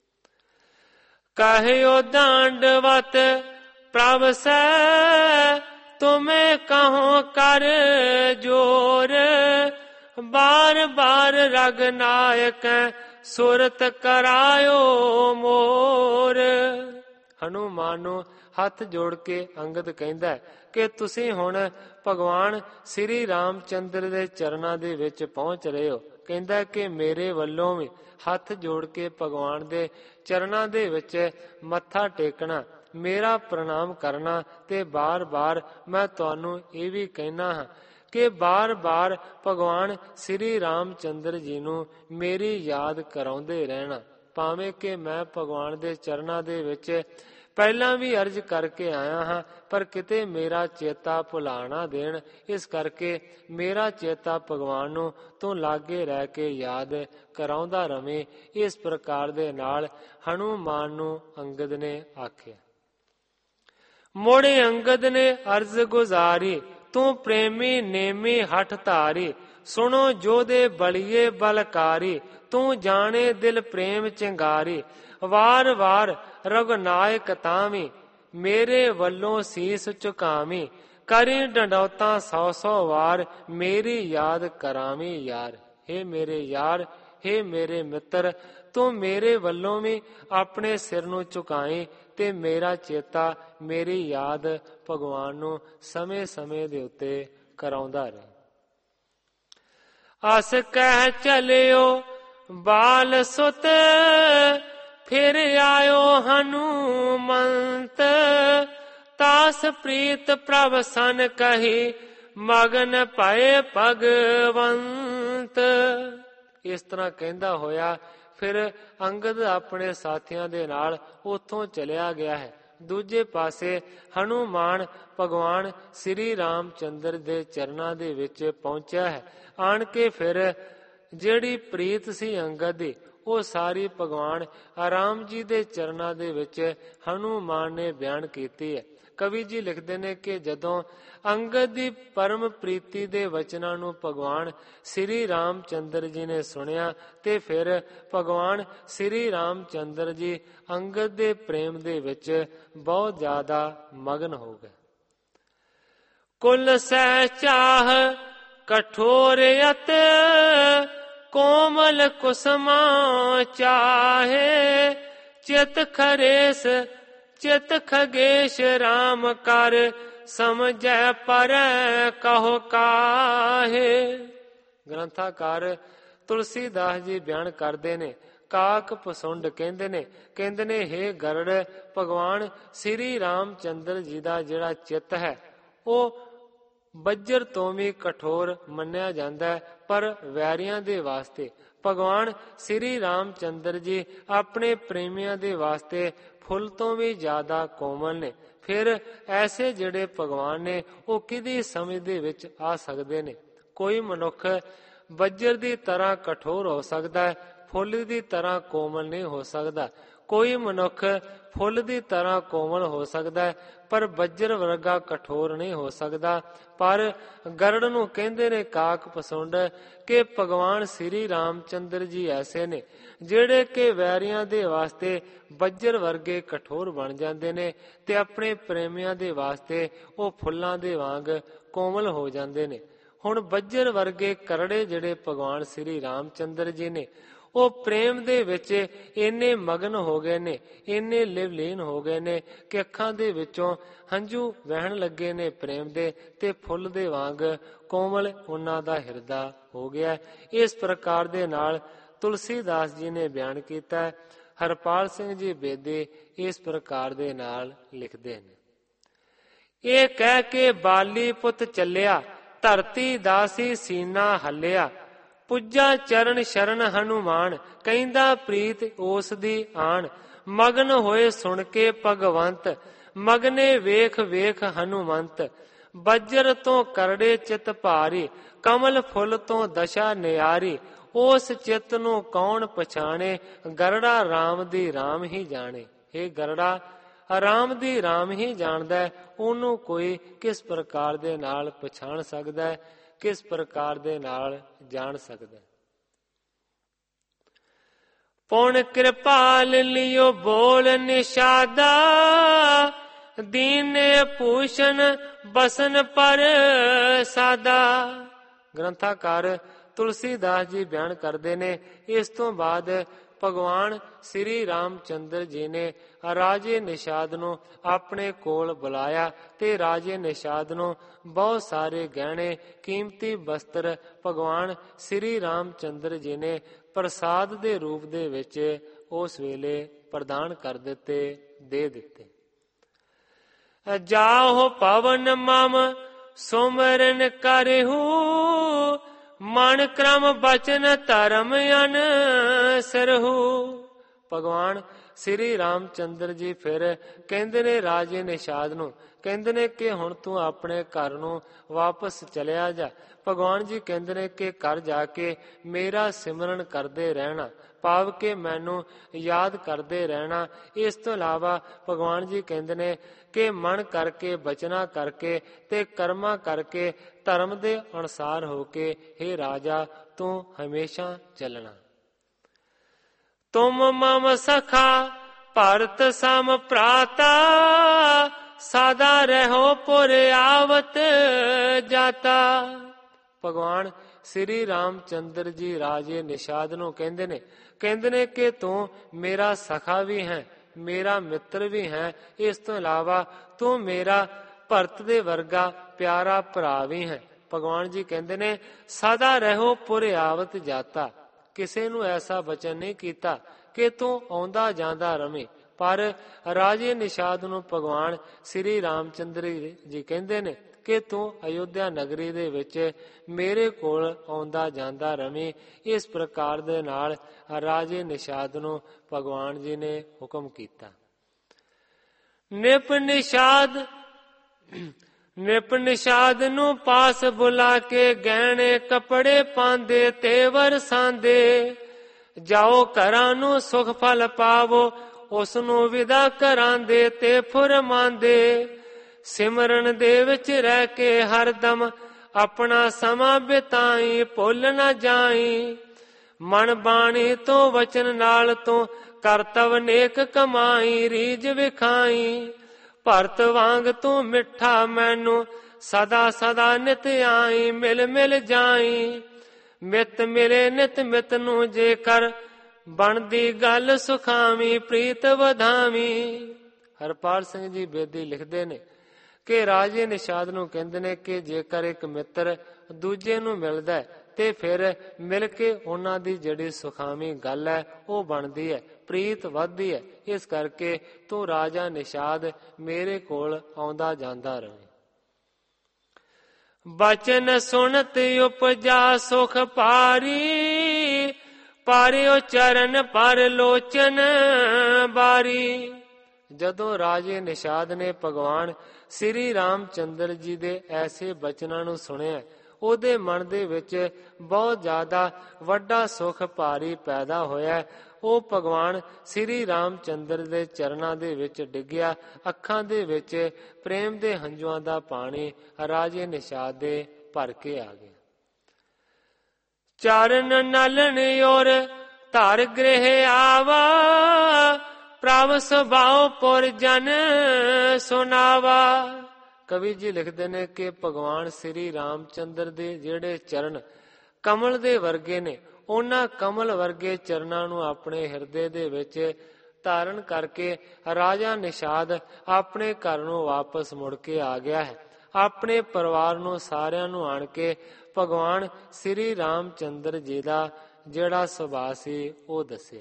ਕਹਿਓ ਦੰਡਵਤ ਪ੍ਰਭ ਸੈ ਤੁਮੇ ਕਹੋ ਕਰ ਜੋਰ ਬਾਰ ਬਾਰ ਰਗ ਨਾਇਕ ਸੁਰਤ ਕਰਾਇਓ ਮੋਰ। ਹਨੂਮਾਨ ਨੂੰ ਹੱਥ ਜੋੜ ਕੇ ਅੰਗਦ ਕਹਿੰਦਾ ਕਿ ਤੁਸੀਂ ਹੁਣ ਭਗਵਾਨ ਸ੍ਰੀ ਰਾਮ ਚੰਦਰ ਦੇ ਚਰਨਾਂ ਦੇ ਵਿੱਚ ਪਹੁੰਚ ਰਹੇ ਹੋ। ਕਹਿੰਦਾ ਕਿ ਮੇਰੇ ਵੱਲੋਂ ਵੀ ਹੱਥ ਜੋੜ ਕੇ ਭਗਵਾਨ ਦੇ ਚਰਨਾਂ ਦੇ ਵਿੱਚ ਮੱਥਾ ਟੇਕਣਾ, ਮੇਰਾ ਪ੍ਰਣਾਮ ਕਰਨਾ ਤੇ ਬਾਰ-ਬਾਰ ਮੈਂ ਤੁਹਾਨੂੰ ਇਹ ਵੀ ਕਹਿਣਾ ਹਾਂ ਕਿ ਬਾਰ-ਬਾਰ ਭਗਵਾਨ ਸ੍ਰੀ ਰਾਮ ਚੰਦਰ ਜੀ ਨੂੰ ਮੇਰੀ ਯਾਦ ਕਰਾਉਂਦੇ ਰਹਿਣਾ। ਭਾਵੇਂ ਕਿ ਮੈਂ ਭਗਵਾਨ ਦੇ ਚਰਨਾਂ ਦੇ ਵਿੱਚ ਪਹਿਲਾਂ ਵੀ ਅਰਜ਼ ਕਰਕੇ ਆਇਆ ਹਾਂ, ਪਰ ਕਿਤੇ ਮੇਰਾ ਚੇਤਾ ਭੁਲਾ ਨਾ ਦੇਣ। ਇਸ ਕਰਕੇ ਮੇਰਾ ਚੇਤਾ ਭਗਵਾਨ ਨੂੰ ਤੂੰ ਲਾਗੇ ਰਹਿ ਕੇ ਯਾਦ ਕਰਾਉਂਦਾ ਰਵੇਂ। ਇਸ ਪ੍ਰਕਾਰ ਦੇ ਨਾਲ ਹਨੂਮਾਨ ਨੂੰ ਅੰਗਦ ਨੇ ਆਖਿਆ। ਮੋੜੇ ਅੰਗਦ ਨੇ ਅਰਜ਼ ਗੁਜ਼ਾਰੀ, ਤੂੰ ਪ੍ਰੇਮੀ ਨੇਮੀ ਹਠ ਧਾਰੀ। ਸੁਣੋ ਜੋਧੇ ਬਲੀਏ ਬਲਕਾਰੀ, ਤੂੰ ਜਾਣੇ ਦਿਲ ਪ੍ਰੇਮ ਚਿੰਗਾਰੀ। ਵਾਰ ਵਾਰ ਰਘੁਨਾਇਕ ਤਾਵੀਂ, ਮੇਰੇ ਵੱਲੋਂ ਸੀਸ ਝੁਕਾਵੀਂ। ਕਰੀ ਡੰਡੌਤਾਂ 100 ਵਾਰ, ਮੇਰੀ ਯਾਦ ਕਰਾਵੀਂ ਯਾਰ। ਹੇ ਮੇਰੇ ਯਾਰ, ਹੇ ਮੇਰੇ ਮਿੱਤਰ, ਤੂੰ ਮੇਰੇ ਵੱਲੋਂ ਵੀ ਆਪਣੇ ਸਿਰ ਨੂੰ ਝੁਕਾਈ ਤੇ ਮੇਰਾ ਚੇਤਾ, ਮੇਰੀ ਯਾਦ ਭਗਵਾਨ ਨੂੰ ਸਮੇਂ-ਸਮੇਂ ਦੇ ਉੱਤੇ ਕਰਾਉਂਦਾ ਰਹੇ। ਅਸ ਕਹਿ ਚਲਿਓ ਬਾਲ ਸੁਤ, ਫਿਰ ਆਇਓ ਹਨੂਮੰਤ। ਤਾਸ ਪ੍ਰੀਤ ਪ੍ਰਭ ਸਨ ਕਹੀ, ਮਗਨ ਭਏ ਭਗਵੰਤ। ਇਸ ਤਰ੍ਹਾਂ ਕਹਿੰਦਾ ਹੋਇਆ ਫਿਰ ਅੰਗਦ ਆਪਣੇ ਸਾਥੀਆਂ ਦੇ ਨਾਲ ਉੱਥੋਂ ਚਲਿਆ ਗਿਆ ਹੈ। ਦੂਜੇ ਪਾਸੇ ਹਨੂਮਾਨ ਭਗਵਾਨ ਸ੍ਰੀ ਰਾਮ ਚੰਦਰ ਦੇ ਚਰਨਾਂ ਦੇ ਵਿੱਚ ਪਹੁੰਚਿਆ ਹੈ। ਆਣ ਕੇ ਫਿਰ ਜਿਹੜੀ ਪ੍ਰੀਤ ਸੀ ਅੰਗਦ ਦੀ, ਉਹ ਸਾਰੀ ਭਗਵਾਨ ਰਾਮ ਜੀ ਦੇ ਚਰਨਾਂ ਦੇ ਵਿੱਚ ਹਨੂਮਾਨ ਨੇ ਬਿਆਨ ਕੀਤੀ ਹੈ। ਕਵੀ ਜੀ ਲਿਖਦੇ ਨੇ ਕਿ ਜਦੋਂ ਅੰਗਦ ਦੀ ਪਰਮ ਪ੍ਰੀਤੀ ਦੇ ਵਚਨਾਂ ਨੂੰ ਭਗਵਾਨ ਸ੍ਰੀ ਰਾਮ ਚੰਦਰ ਜੀ ਨੇ ਸੁਣਿਆ ਤੇ ਫਿਰ ਭਗਵਾਨ ਸ੍ਰੀ ਰਾਮ ਚੰਦਰ ਜੀ ਅੰਗਦ ਦੇ ਪ੍ਰੇਮ ਦੇ ਵਿੱਚ ਬਹੁਤ ਜ਼ਿਆਦਾ ਮਗਨ ਹੋ ਗਏ। ਕੁਲ ਸਹਿ ਚਾਹ ਕਠੋਰ ਅਤ, ਕੋਮਲ ਕੁਸਮਾ ਚਾਹੇ। ਚਿਤ ਖਰੇਸ ਚਿਤ ਖਗੇਸ਼ ਰਾਮ ਕਰ, ਸਮਝੈ ਪਰ ਕਹੋ ਕਾਹੇ। ਗ੍ਰੰਥਾਕਾਰ ਤੁਲਸੀਦਾਸ ਜੀ ਬਿਆਨ ਕਰਦੇ ਨੇ, ਕਾਕ ਪਸੁੰਡ ਕਹਿੰਦੇ ਨੇ ਹੇ ਗਰੜ, ਭਗਵਾਨ ਸ੍ਰੀ ਰਾਮ ਚੰਦਰ ਜੀ ਦਾ ਜਿਹੜਾ ਚਿੱਤ ਹੈ ਉਹ ਬੱਜਰ ਤੋਂ ਵੀ ਕਠੋਰ ਮੰਨਿਆ ਜਾਂਦਾ ਹੈ, ਪਰ ਵੈਰੀਆਂ ਦੇ ਵਾਸਤੇ ਭਗਵਾਨ ਸ੍ਰੀ ਰਾਮ ਚੰਦਰ ਜੀ ਆਪਣੇ ਪ੍ਰੇਮੀਆਂ ਦੇ ਵਾਸਤੇ ਫੁੱਲ ਤੋਂ ਵੀ ਜ਼ਿਆਦਾ ਕੋਮਲ ਨੇ। ਫਿਰ ਐਸੇ ਜਿਹੜੇ ਭਗਵਾਨ ਨੇ ਉਹ ਕਿਹਦੀ ਸਮਝ ਦੇ ਵਿੱਚ ਆ ਸਕਦੇ ਨੇ? ਕੋਈ ਮਨੁੱਖ ਬੱਜਰ ਦੀ ਤਰ੍ਹਾਂ ਕਠੋਰ ਹੋ ਸਕਦਾ ਹੈ, ਫੁੱਲ ਦੀ ਤਰ੍ਹਾਂ ਕੋਮਲ ਨਹੀਂ ਹੋ ਸਕਦਾ। ਕੋਈ ਮਨੁੱਖ ਫੁੱਲ ਦੀ ਤਰ੍ਹਾਂ ਕੋਮਲ ਹੋ ਸਕਦਾ ਹੈ, ਪਰ ਬੱਜਰ ਵਰਗਾ ਕਠੋਰ ਨਹੀਂ ਹੋ ਸਕਦਾ। ਪਰ ਗਰੜ ਨੂੰ ਕਹਿੰਦੇ ਨੇ ਕਾਕ ਪਸੁੰਡ ਕਿ ਭਗਵਾਨ ਸ੍ਰੀ ਰਾਮ ਚੰਦਰ ਜੀ ਐਸੇ ਨੇ ਜਿਹੜੇ ਕਿ ਵੈਰੀਆਂ ਦੇ ਵਾਸਤੇ ਬੱਜਰ ਵਰਗੇ ਕਠੋਰ ਬਣ ਜਾਂਦੇ ਨੇ ਤੇ ਆਪਣੇ ਪ੍ਰੇਮੀਆਂ ਦੇ ਵਾਸਤੇ ਉਹ ਫੁੱਲਾਂ ਦੇ ਵਾਂਗ ਕੋਮਲ ਹੋ ਜਾਂਦੇ ਨੇ। ਹੁਣ ਬੱਜਰ ਵਰਗੇ ਕਰੜੇ ਜਿਹੜੇ ਭਗਵਾਨ ਸ੍ਰੀ ਰਾਮ ਚੰਦਰ ਜੀ ਨੇ, ਉਹ ਪ੍ਰੇਮ ਦੇ ਵਿੱਚ ਇੰਨੇ ਮਗਨ ਹੋ ਗਏ ਨੇ, ਇੰਨੇ ਲਿਵਲੀਨ ਹੋ ਗਏ ਨੇ ਕਿ ਅੱਖਾਂ ਦੇ ਵਿੱਚੋਂ ਹੰਝੂ ਵਹਿਣ ਲੱਗੇ ਨੇ ਪ੍ਰੇਮ ਦੇ, ਤੇ ਫੁੱਲ ਦੇ ਵਾਂਗ ਕੋਮਲ ਉਹਨਾਂ ਦਾ ਹਿਰਦਾ ਹੋ ਗਿਆ। ਇਸ ਪ੍ਰਕਾਰ ਦੇ ਨਾਲ ਤੁਲਸੀਦਾਸ ਜੀ ਨੇ ਬਿਆਨ ਕੀਤਾ ਹੈ। ਹਰਪਾਲ ਸਿੰਘ ਜੀ ਬੇਦੀ ਇਸ ਪ੍ਰਕਾਰ ਦੇ ਨਾਲ ਲਿਖਦੇ ਨੇ, ਇਹ ਕਹਿ ਕੇ ਬਾਲੀ ਪੁੱਤ ਚੱਲਿਆ, ਧਰਤੀ ਦਾਸੀ ਸੀਨਾ ਹੱਲਿਆ। ਪੁੱਜਾ ਚਰਨ ਸ਼ਰਨ ਹਨੂਮਾਨ, ਕਹਿੰਦਾ ਪ੍ਰੀਤ ਉਸ ਦੀ ਆਣ। ਮਗਨ ਹੋਏ ਸੁਣ ਕੇ ਭਗਵੰਤ, ਮਗਨੇ ਵੇਖ ਵੇਖ ਹਨੂਮੰਤ। ਬੱਜਰ ਤੋਂ ਕਰੜੇ ਚਿਤ ਭਾਰੀ, ਕਮਲ ਫੁੱਲ ਤੋਂ ਦਸ਼ਾ ਨਿਆਰੀ। ਉਸ ਚਿੱਤ ਨੂੰ ਕੌਣ ਪਛਾਣੇ, ਗਰੜਾ ਰਾਮ ਦੀ ਰਾਮ ਹੀ ਜਾਣੇ। ਇਹ ਗਰੜਾ ਰਾਮ ਦੀ ਰਾਮ ਹੀ ਜਾਣਦਾ ਹੈ, ਉਹਨੂੰ ਕੋਈ ਕਿਸ ਪ੍ਰਕਾਰ ਦੇ ਨਾਲ ਪਛਾਣ ਸਕਦਾ ਹੈ, ਕਿਸ ਪ੍ਰਕਾਰ ਦੇ ਨਾਲ ਜਾਣ ਸਕਦਾ। ਪੁਣ ਕਿਰਪਾਲ ਲਿਓ ਬੋਲ ਨਿਸ਼ਾਦਾ, ਦੀਨੇ ਭੂਸ਼ਣ ਬਸਨ ਪਰ ਸਾਦਾ। ਗ੍ਰੰਥਾਕਾਰ ਤੁਲਸੀਦਾਸ ਜੀ ਬਿਆਨ ਕਰਦੇ ਨੇ, ਇਸ ਤੋਂ ਬਾਅਦ ਭਗਵਾਨ ਸ੍ਰੀ ਰਾਮ ਚੰਦਰ ਜੀ ਨੇ ਰਾਜੇ ਨਿਸ਼ਾਦ ਨੂੰ ਆਪਣੇ ਕੋਲ ਬੁਲਾਇਆ ਤੇ ਰਾਜੇ ਨਿਸ਼ਾਦ ਨੂੰ ਬਹੁਤ ਸਾਰੇ ਗਹਿਣੇ ਕੀਮਤੀ ਵਸਤਰ ਭਗਵਾਨ ਸ੍ਰੀ ਰਾਮ ਚੰਦਰ ਜੀ ਨੇ ਪ੍ਰਸਾਦ ਦੇ ਰੂਪ ਦੇ ਵਿੱਚ ਉਸ ਵੇਲੇ ਪ੍ਰਦਾਨ ਕਰ ਦਿੱਤੇ, ਦੇ ਦਿੱਤੇ। ਜਾਓ ਭਵਨ ਮਮ ਸੁਮਰਨ ਕਰਹੂ, ਮਨ ਕ੍ਰਮ ਬਚਨ ਧਰਮ ਅਨਸਰਹੂ। ਭਗਵਾਨ ਸ੍ਰੀ ਰਾਮ ਚੰਦਰ ਜੀ ਫਿਰ ਕਹਿੰਦੇ ਨੇ ਰਾਜੇ ਨਿਸ਼ਾਦ ਨੂੰ, ਕਹਿੰਦੇ ਨੇ ਕਿ ਹੁਣ ਤੂੰ ਆਪਣੇ ਘਰ ਨੂੰ ਵਾਪਸ ਚਲਿਆ ਜਾ। ਭਗਵਾਨ ਜੀ ਕਹਿੰਦੇ ਨੇ ਕਿ ਘਰ ਜਾ ਕੇ ਮੇਰਾ ਸਿਮਰਨ ਕਰਦੇ ਰਹਿਣਾ, ਭਾਵ ਕਿ ਮੈਨੂੰ ਯਾਦ ਕਰਦੇ ਰਹਿਣਾ। ਇਸ ਤੋਂ ਇਲਾਵਾ ਭਗਵਾਨ ਜੀ ਕਹਿੰਦੇ ਨੇ ਕਿ ਮਨ ਕਰਕੇ, ਬਚਨਾ ਕਰਕੇ ਤੇ ਕਰਮਾਂ ਕਰਕੇ ਧਰਮ ਦੇ ਅਨੁਸਾਰ ਹੋ ਕੇ ਹੇ ਰਾਜਾ ਤੂੰ ਹਮੇਸ਼ਾ ਚੱਲਣਾ। ਤੁਮ ਮਮ ਸਖਾ ਭਰਤ ਸਮ ਭਰਾਤਾ, ਸਦਾ ਰਹੋ ਪੁਰ ਆਵਤ ਜਾਤਾ। ਭਗਵਾਨ ਸ੍ਰੀ ਰਾਮ ਚੰਦਰ ਜੀ ਰਾਜੇ ਨਿਸ਼ਾਦ ਨੂੰ ਕਹਿੰਦੇ ਨੇ ਕਿ ਤੂੰ ਮੇਰਾ ਸਖਾ ਵੀ ਹੈ, ਮੇਰਾ ਮਿੱਤਰ ਵੀ ਹੈ। ਇਸ ਤੋਂ ਇਲਾਵਾ ਤੂੰ ਮੇਰਾ ਭਰਤ ਦੇ ਵਰਗਾ ਪਿਆਰਾ ਭਰਾ ਵੀ ਹੈ। ਭਗਵਾਨ ਜੀ ਕਹਿੰਦੇ ਨੇ ਸਦਾ ਰਹੋ ਪੁਰ ਆਵਤ ਜਾਤਾ। ਕਿਸੇ ਨੂੰ ਐਸਾ ਬਚਨ ਨਹੀਂ ਕੀਤਾ ਕਿ ਤੂੰ ਆਉਂਦਾ ਜਾਂਦਾ ਰਵੇਂ, ਪਰ ਰਾਜੇ ਨਿਸ਼ਾਦ ਨੂੰ ਭਗਵਾਨ ਸ੍ਰੀ ਰਾਮ ਚੰਦਰ ਜੀ ਕਹਿੰਦੇ ਨੇ ਕਿ ਤੂੰ ਅਯੋਧਿਆ ਨਗਰੀ ਦੇ ਵਿੱਚ ਮੇਰੇ ਕੋਲ ਆਉਂਦਾ ਜਾਂਦਾ ਰਵੇਂ। ਇਸ ਪ੍ਰਕਾਰ ਦੇ ਨਾਲ ਰਾਜੇ ਨਿਸ਼ਾਦ ਨੂੰ ਭਗਵਾਨ ਜੀ ਨੇ ਹੁਕਮ ਕੀਤਾ। ਨਿਪ ਨਿਸ਼ਾਦ ਨੂੰ ਪਾਸ ਬੁਲਾ ਕੇ ਗਹਿਣੇ ਕੱਪੜੇ ਪਾਉਂਦੇ ਤੇ ਵਰਸਾਂਦੇ, ਜਾਓ ਘਰਾਂ ਨੂੰ ਸੁਖ ਫਲ ਪਾਵੋ ਉਸ ਨੂੰ ਵਿਦਾ ਕਰਾਂਦੇ ਤੇ ਫੁਰਮਾਂਦੇ। ਸਿਮਰਨ ਦੇ ਵਿੱਚ ਰਹਿ ਕੇ ਹਰਦਮ ਆਪਣਾ ਸਮਾਂ ਬਿਤਾਈ, ਭੁੱਲ ਨਾ ਜਾਈ। ਮਨ ਬਾਣੀ ਤੋਂ ਵਚਨ ਨਾਲ ਤੂੰ ਕਰਤਵ ਨੇਕ ਕਮਾਈ, ਰੀਝ ਵਿਖਾਈ। ਭਰਤ ਵਾਂਗ ਤੂੰ ਮਿੱਠਾ ਮੈਨੂੰ ਸਦਾ ਸਦਾ ਨਿਤ ਆਈ, ਮਿਲ ਮਿਲ ਜਾਈ। ਮਿਤ ਮਿਲੇ ਨਿਤ ਮਿਤ ਨੂੰ ਜੇਕਰ ਬਣਦੀ ਗੱਲ ਸੁਖਾਵੀ, ਪ੍ਰੀਤ ਵਧਾਵੀ। ਹਰਪਾਲ ਸਿੰਘ ਜੀ ਬੇਦੀ ਲਿਖਦੇ ਨੇ ਕਿ ਰਾਜੇ ਨਿਸ਼ਾਦ ਨੂੰ ਕਹਿੰਦੇ ਨੇ ਕਿ ਜੇਕਰ ਇੱਕ ਮਿੱਤਰ ਦੂਜੇ ਨੂੰ ਮਿਲਦਾ ਤੇ ਫਿਰ ਮਿਲ ਕੇ ਉਹਨਾਂ ਦੀ ਜਿਹੜੀ ਸੁਖਾਵੀ ਗੱਲ ਹੈ ਉਹ ਬਣਦੀ ਹੈ, ਪ੍ਰੀਤ ਵੱਧਦੀ ਹੈ। ਇਸ ਕਰਕੇ ਤੂੰ ਰਾਜਾ ਨਿਸ਼ਾਦ ਮੇਰੇ ਕੋਲ ਆਉਂਦਾ ਜਾਂਦਾ ਰਹੇ। ਬਚਨ ਸੁਣਤ ਉਪਜਾ ਸੁਖ ਪਾਰੀ, ਪਾਰਿਓ ਚਰਨ ਪਰ ਲੋਚਨ ਬਾਰੀ। ਜਦੋਂ ਰਾਜੇ ਨਿਸ਼ਾਦ ਨੇ ਭਗਵਾਨ ਸ੍ਰੀ ਰਾਮ ਚੰਦਰ ਜੀ ਦੇ ਐਸੇ ਬਚਨਾਂ ਨੂੰ ਸੁਣਿਆ, ਉਹਦੇ ਮਨ ਦੇ ਵਿੱਚ ਬਹੁਤ ਜ਼ਿਆਦਾ ਵੱਡਾ ਸੁਖ ਭਾਰੀ ਪੈਦਾ ਹੋਇਆ। ਉਹ ਭਗਵਾਨ ਸ੍ਰੀ ਰਾਮ ਚੰਦਰ ਦੇ ਚਰਨਾਂ ਦੇ ਵਿੱਚ ਡਿੱਗਿਆ। ਅੱਖਾਂ ਦੇ ਵਿੱਚ ਪ੍ਰੇਮ ਦੇ ਹੰਝੂਆਂ ਦਾ ਪਾਣੀ ਰਾਜੇ ਨਿਸ਼ਾਦ ਦੇ ਭਰ ਕੇ ਆ ਗਿਆ। ਚਰਨ ਨਲਨ ਔਰ ਧਰ ਗ੍ਰਹਿ ਆਵਾ, ਪ੍ਰਭ ਸੁਭਾਉ ਪੁਰ ਜਨ ਸੁਨਾਵਾ। ਕਵੀ ਜੀ ਲਿਖਦੇ ਨੇ ਕਿ ਭਗਵਾਨ ਸ੍ਰੀ ਰਾਮ ਚੰਦਰ ਦੇ ਜਿਹੜੇ ਚਰਨ ਕਮਲ ਦੇ ਵਰਗੇ ਨੇ, ਉਹਨਾਂ ਕਮਲ ਵਰਗੇ ਚਰਨਾਂ ਨੂੰ ਆਪਣੇ ਹਿਰਦੇ ਦੇ ਵਿੱਚ ਧਾਰਨ ਕਰਕੇ ਰਾਜਾ ਨਿਸ਼ਾਦ ਆਪਣੇ ਘਰ ਨੂੰ ਵਾਪਸ ਮੁੜ ਕੇ ਆ ਗਿਆ ਹੈ। ਆਪਣੇ ਪਰਿਵਾਰ ਨੂੰ ਸਾਰਿਆਂ ਨੂੰ ਆਣ ਕੇ ਭਗਵਾਨ ਸ੍ਰੀ ਰਾਮ ਚੰਦਰ ਜੀ ਦਾ ਜਿਹੜਾ ਸੁਭਾਅ ਸੀ ਉਹ ਦੱਸਿਆ।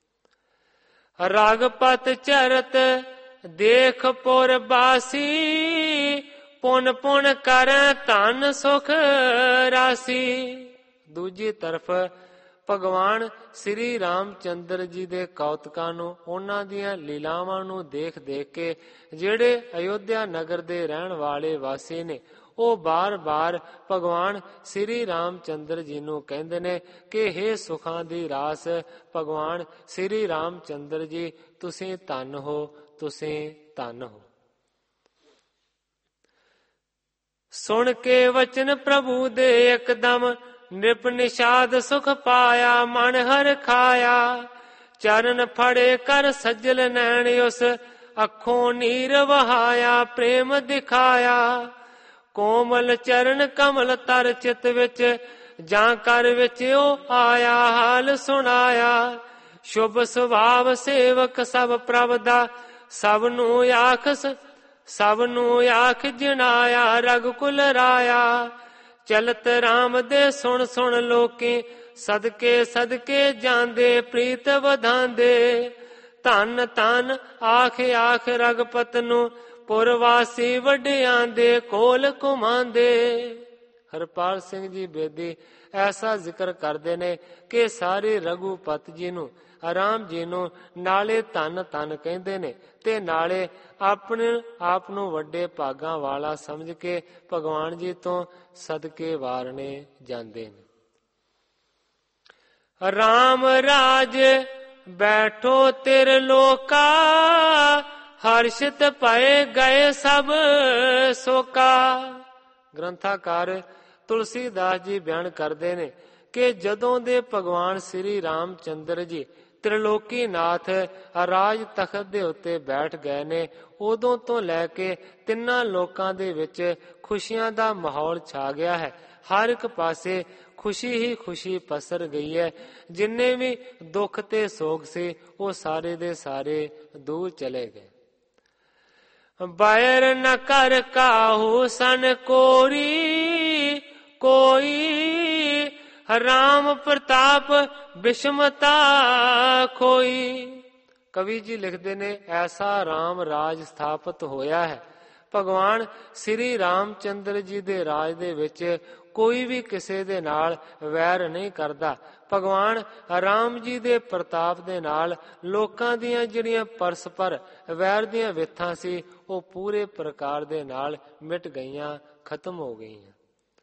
ਰਗਪਤ ਚਰਤ ਦੇਖ ਪੁਰ ਬਾਸੀ, ਪੁਨ ਪੁਨ ਕਰੈ ਧਨ ਸੁਖ ਰਾਸੀ। ਦੂਜੀ ਤਰਫ ਭਗਵਾਨ ਸ੍ਰੀ ਰਾਮ ਚੰਦਰ ਜੀ ਦੇ ਕੌਤਕਾਂ ਨੂੰ, ਉਹਨਾਂ ਦੀਆਂ ਲੀਲਾਵਾਂ ਨੂੰ ਦੇਖ ਦੇਖ ਕੇ ਜਿਹੜੇ ਅਯੋਧਿਆ ਨਗਰ ਦੇ ਰਹਿਣ ਵਾਲੇ ਵਾਸੀ ਨੇ, ਉਹ ਬਾਰ-ਬਾਰ ਭਗਵਾਨ ਸ੍ਰੀ ਰਾਮ ਚੰਦਰ ਜੀ ਨੂੰ ਕਹਿੰਦੇ ਨੇ ਕਿ ਹੇ ਸੁਖਾਂ ਦੀ ਰਾਸ ਭਗਵਾਨ ਸ੍ਰੀ ਰਾਮ ਚੰਦਰ ਜੀ, ਤੁਸੀਂ ਧੰਨ ਹੋ, ਤੁਸੀਂ ਧੰਨ ਹੋ। ਸੁਣ ਕੇ ਵਚਨ ਪ੍ਰਭੂ ਦੇ ਇੱਕਦਮ ਨਿਪ ਨਿਸ਼ਾਦ ਸੁਖ ਪਾਇਆ, ਮਨ ਹਰ ਖਾਇਆ। ਚਰਨ ਫੜੇ ਕਰ ਸੱਜਲ ਨੈਣ ਉਸ ਅੱਖੋਂ ਨੀਰ ਵਹਾਇਆ, ਪ੍ਰੇਮ ਦਿਖਾਇਆ। ਕੋਮਲ ਚਰਨ ਕਮਲ ਤਰ ਚਿਤ ਵਿੱਚ, ਜਾਂ ਕਰ ਵਿੱਚ ਉਹ ਆਇਆ, ਹਾਲ ਸੁਣਾਇਆ। ਸ਼ੁਭ ਸੁਭਾਵ ਸੇਵਕ ਸਭ ਪ੍ਰਭ ਦਾ, ਸਭ ਨੂੰ ਆਖ ਜਨਾਇਆ। ਰਘੁਕੁਲ ਰਾਇਆ ਚਲਤ ਰਾਮ ਦੇ ਸੁਣ ਸੁਣ ਲੋਕੀ, ਸਦਕੇ ਸਦਕੇ ਜਾਂਦੇ ਪ੍ਰੀਤ ਵਧਾਂਦੇ। ਧੰਨ ਧੰਨ ਆਖ ਆਖ ਰਗਪਤ ਨੂੰ, ਪੁਰਵਾਸੀ ਵੱਡਿਆਂ ਦੇ ਕੋਲ ਘੁਮਾਂਦੇ। ਹਰਪਾਲ ਸਿੰਘ ਜੀ ਬੇਦੀ ਐਸਾ ਜ਼ਿਕਰ ਕਰਦੇ ਨੇ ਕਿ ਸਾਰੇ ਰਘੂਪਤ ਜੀ ਨੂੰ ਰਾਮ ਜੀ ਨੂੰ ਨਾਲੇ ਧੰਨ ਧੰਨ ਕਹਿੰਦੇ ਨੇ ਤੇ ਨਾਲੇ ਆਪਣੇ ਆਪ ਨੂੰ ਵੱਡੇ ਭਾਗਾਂ ਵਾਲਾ ਸਮਝ ਕੇ ਭਗਵਾਨ ਜੀ ਤੋਂ ਸਦਕੇ ਵਾਰਨੇ ਜਾਂਦੇ ਨੇ। ਰਾਮ ਰਾਜ ਬੈਠੋ ਤਿਰ ਲੋਕਾ, ਹਰਸ਼ਿਤ ਭਏ ਗਏ ਸਭ ਸੋਕਾ। ਗ੍ਰੰਥਾਕਾਰ ਤੁਲਸੀਦਾਸ ਜੀ ਬਿਆਨ ਕਰਦੇ ਨੇ ਕਿ ਜਦੋਂ ਦੇ ਭਗਵਾਨ ਸ੍ਰੀ ਰਾਮ ਚੰਦਰ ਜੀ ਤ੍ਰਿਲੋਕੀ ਨਾਥ ਰਾਜ ਤਖਤ ਦੇ ਉੱਤੇ ਬੈਠ ਗਏ ਨੇ, ਉਦੋਂ ਤੋਂ ਲੈ ਕੇ ਤਿੰਨਾਂ ਲੋਕਾਂ ਦੇ ਵਿੱਚ ਖੁਸ਼ੀਆਂ ਦਾ ਮਾਹੌਲ ਛਾ ਗਿਆ ਹੈ। ਹਰ ਇੱਕ ਪਾਸੇ ਖੁਸ਼ੀ ਹੀ ਖੁਸ਼ੀ ਪਸਰ ਗਈ ਹੈ। ਜਿੰਨੇ ਵੀ ਦੁੱਖ ਤੇ ਸੋਗ ਸੀ ਉਹ ਸਾਰੇ ਦੇ ਸਾਰੇ ਦੂਰ ਚਲੇ ਗਏ। ਬੈਰ ਨ ਕਰ ਕਾਹੂ ਸਨ ਕੋਰੀ, ਕੋਈ ਰਾਮ ਪ੍ਰਤਾਪ ਬਿਸ਼ਮਤਾ ਖੋਈ। ਕਵੀ ਜੀ ਲਿਖਦੇ ਨੇ, ਐਸਾ ਰਾਮ ਰਾਜ ਸਥਾਪਿਤ ਹੋਇਆ ਹੈ। ਭਗਵਾਨ ਸ੍ਰੀ ਰਾਮ ਚੰਦਰ ਜੀ ਦੇ ਰਾਜ ਦੇ ਵਿੱਚ ਕੋਈ ਵੀ ਕਿਸੇ ਦੇ ਨਾਲ ਵੈਰ ਨਹੀਂ ਕਰਦਾ। ਭਗਵਾਨ ਰਾਮ ਜੀ ਦੇ ਪ੍ਰਤਾਪ ਦੇ ਨਾਲ ਲੋਕਾਂ ਦੀਆਂ ਜਿਹੜੀਆਂ ਪਰਸਪਰ ਵੈਰ ਦੀਆਂ ਵਿਥਾਂ ਸੀ ਉਹ ਪੂਰੇ ਪ੍ਰਕਾਰ ਦੇ ਨਾਲ ਮਿਟ ਗਈਆਂ, ਖਤਮ ਹੋ ਗਈਆਂ।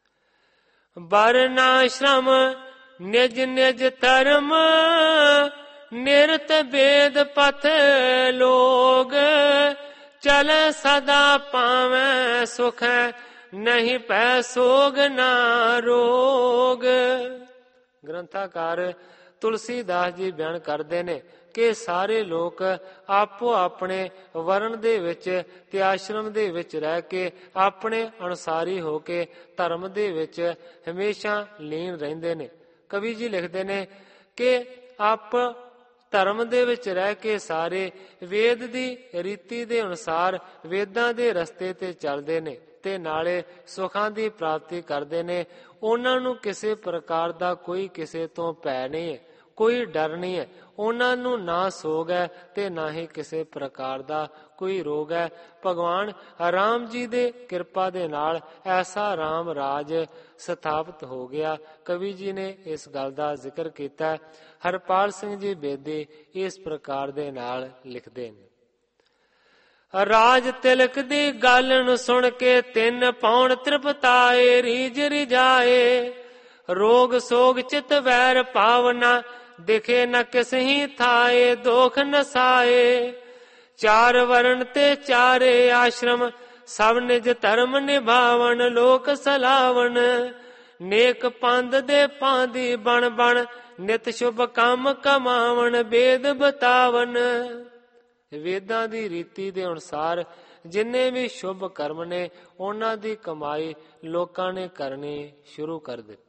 ਵਰਨਾਸ਼ਰਮ ਨਿਜ ਨਿਜ ਧਰਮ, ਨਿਰਤ ਭੇਦ ਪਥ ਲੋਗ, ਚਲੈ ਸਦਾ ਪਾਵੈ ਸੁਖ, ਨਹੀਂ ਪੈ ਸੋਗ ਨਾ ਰੋਗ। ਗ੍ਰੰਥਾਕਾਰ ਤੁਲਸੀਦਾਸ ਜੀ ਬਿਆਨ ਕਰਦੇ ਨੇ ਕਿ ਸਾਰੇ ਲੋਕ ਆਪੋ ਆਪਣੇ ਵਰਨ ਦੇ ਵਿੱਚ ਤੇ ਆਸ਼ਰਮ ਦੇ ਵਿੱਚ ਰਹਿ ਕੇ ਆਪਣੇ ਅਨੁਸਾਰੀ ਹੋ ਕੇ ਧਰਮ ਦੇ ਵਿੱਚ ਹਮੇਸ਼ਾ ਲੀਨ ਰਹਿੰਦੇ ਨੇ। ਕਵੀ ਜੀ ਲਿਖਦੇ ਨੇ ਕਿ ਆਪ ਧਰਮ ਦੇ ਵਿੱਚ ਰਹਿ ਕੇ ਸਾਰੇ ਵੇਦ ਦੀ ਰੀਤੀ ਦੇ ਅਨੁਸਾਰ ਵੇਦਾਂ ਦੇ ਰਸਤੇ ਤੇ ਚੱਲਦੇ ਨੇ ਤੇ ਨਾਲੇ ਸੁੱਖਾਂ ਦੀ ਪ੍ਰਾਪਤੀ ਕਰਦੇ ਨੇ। ਉਹਨਾਂ ਨੂੰ ਕਿਸੇ ਪ੍ਰਕਾਰ ਦਾ ਕੋਈ ਕਿਸੇ ਤੋਂ ਭੈ ਨਹੀਂ ਹੈ, ਕੋਈ ਡਰ ਨਹੀਂ ਹੈ। ਉਹਨਾਂ ਨੂੰ ਨਾ ਸੋਗ ਹੈ ਤੇ ਨਾ ਹੀ ਕਿਸੇ ਪ੍ਰਕਾਰ ਦਾ ਕੋਈ ਰੋਗ ਹੈ। ਭਗਵਾਨ ਰਾਮ ਜੀ ਦੇ ਕਿਰਪਾ ਦੇ ਨਾਲ ਐਸਾ ਰਾਮ ਰਾਜ ਸਥਾਪਿਤ ਹੋ ਗਿਆ। ਕਵੀ ਜੀ ਨੇ ਇਸ ਗੱਲ ਦਾ ਜ਼ਿਕਰ ਕੀਤਾ। ਹਰਪਾਲ ਸਿੰਘ ਜੀ ਬੇਦੀ ਇਸ ਪ੍ਰਕਾਰ ਦੇ ਨਾਲ ਲਿਖਦੇ ਨੇ, ਰਾਜ ਤਿਲਕ ਦੀ ਗੱਲ ਨੂੰ ਸੁਣ ਕੇ ਤਿੰਨ ਪੌਣ ਤ੍ਰਿਪਤਾਏ, ਰੀਝ ਰਿਝਾਏ, ਰੋਗ ਸੋਗ ਚਿਤ ਵੈਰ ਭਾਵਨਾ, ਦਿਖੇ ਨ ਕਿਸਹੀ ਥਾਏ, ਦੋਖ ਨਸਾਏ। ਚਾਰ ਵਰਨ ਤੇ ਚਾਰੇ ਆਸ਼ਰਮ, ਸਭ ਨਿਜ ਧਰਮ ਨਿਭਾਵਨ, ਲੋਕ ਸਲਾਵਨ, ਨੇਕ ਪੰਧ ਦੇ ਪਾਂਦੀ ਬਣ ਬਣ, ਨਿਤ ਸ਼ੁਭ ਕੰਮ ਕਮਾਵਣ, ਵੇਦ ਬਤਾਵਨ। ਵੇਦਾਂ ਦੀ ਰੀਤੀ ਦੇ ਅਨੁਸਾਰ ਜਿੰਨੇ ਵੀ ਸ਼ੁਭ ਕਰਮ ਨੇ ਉਹਨਾਂ ਦੀ ਕਮਾਈ ਲੋਕਾਂ ਨੇ ਕਰਨੀ ਸ਼ੁਰੂ ਕਰ ਦਿੱਤੀ।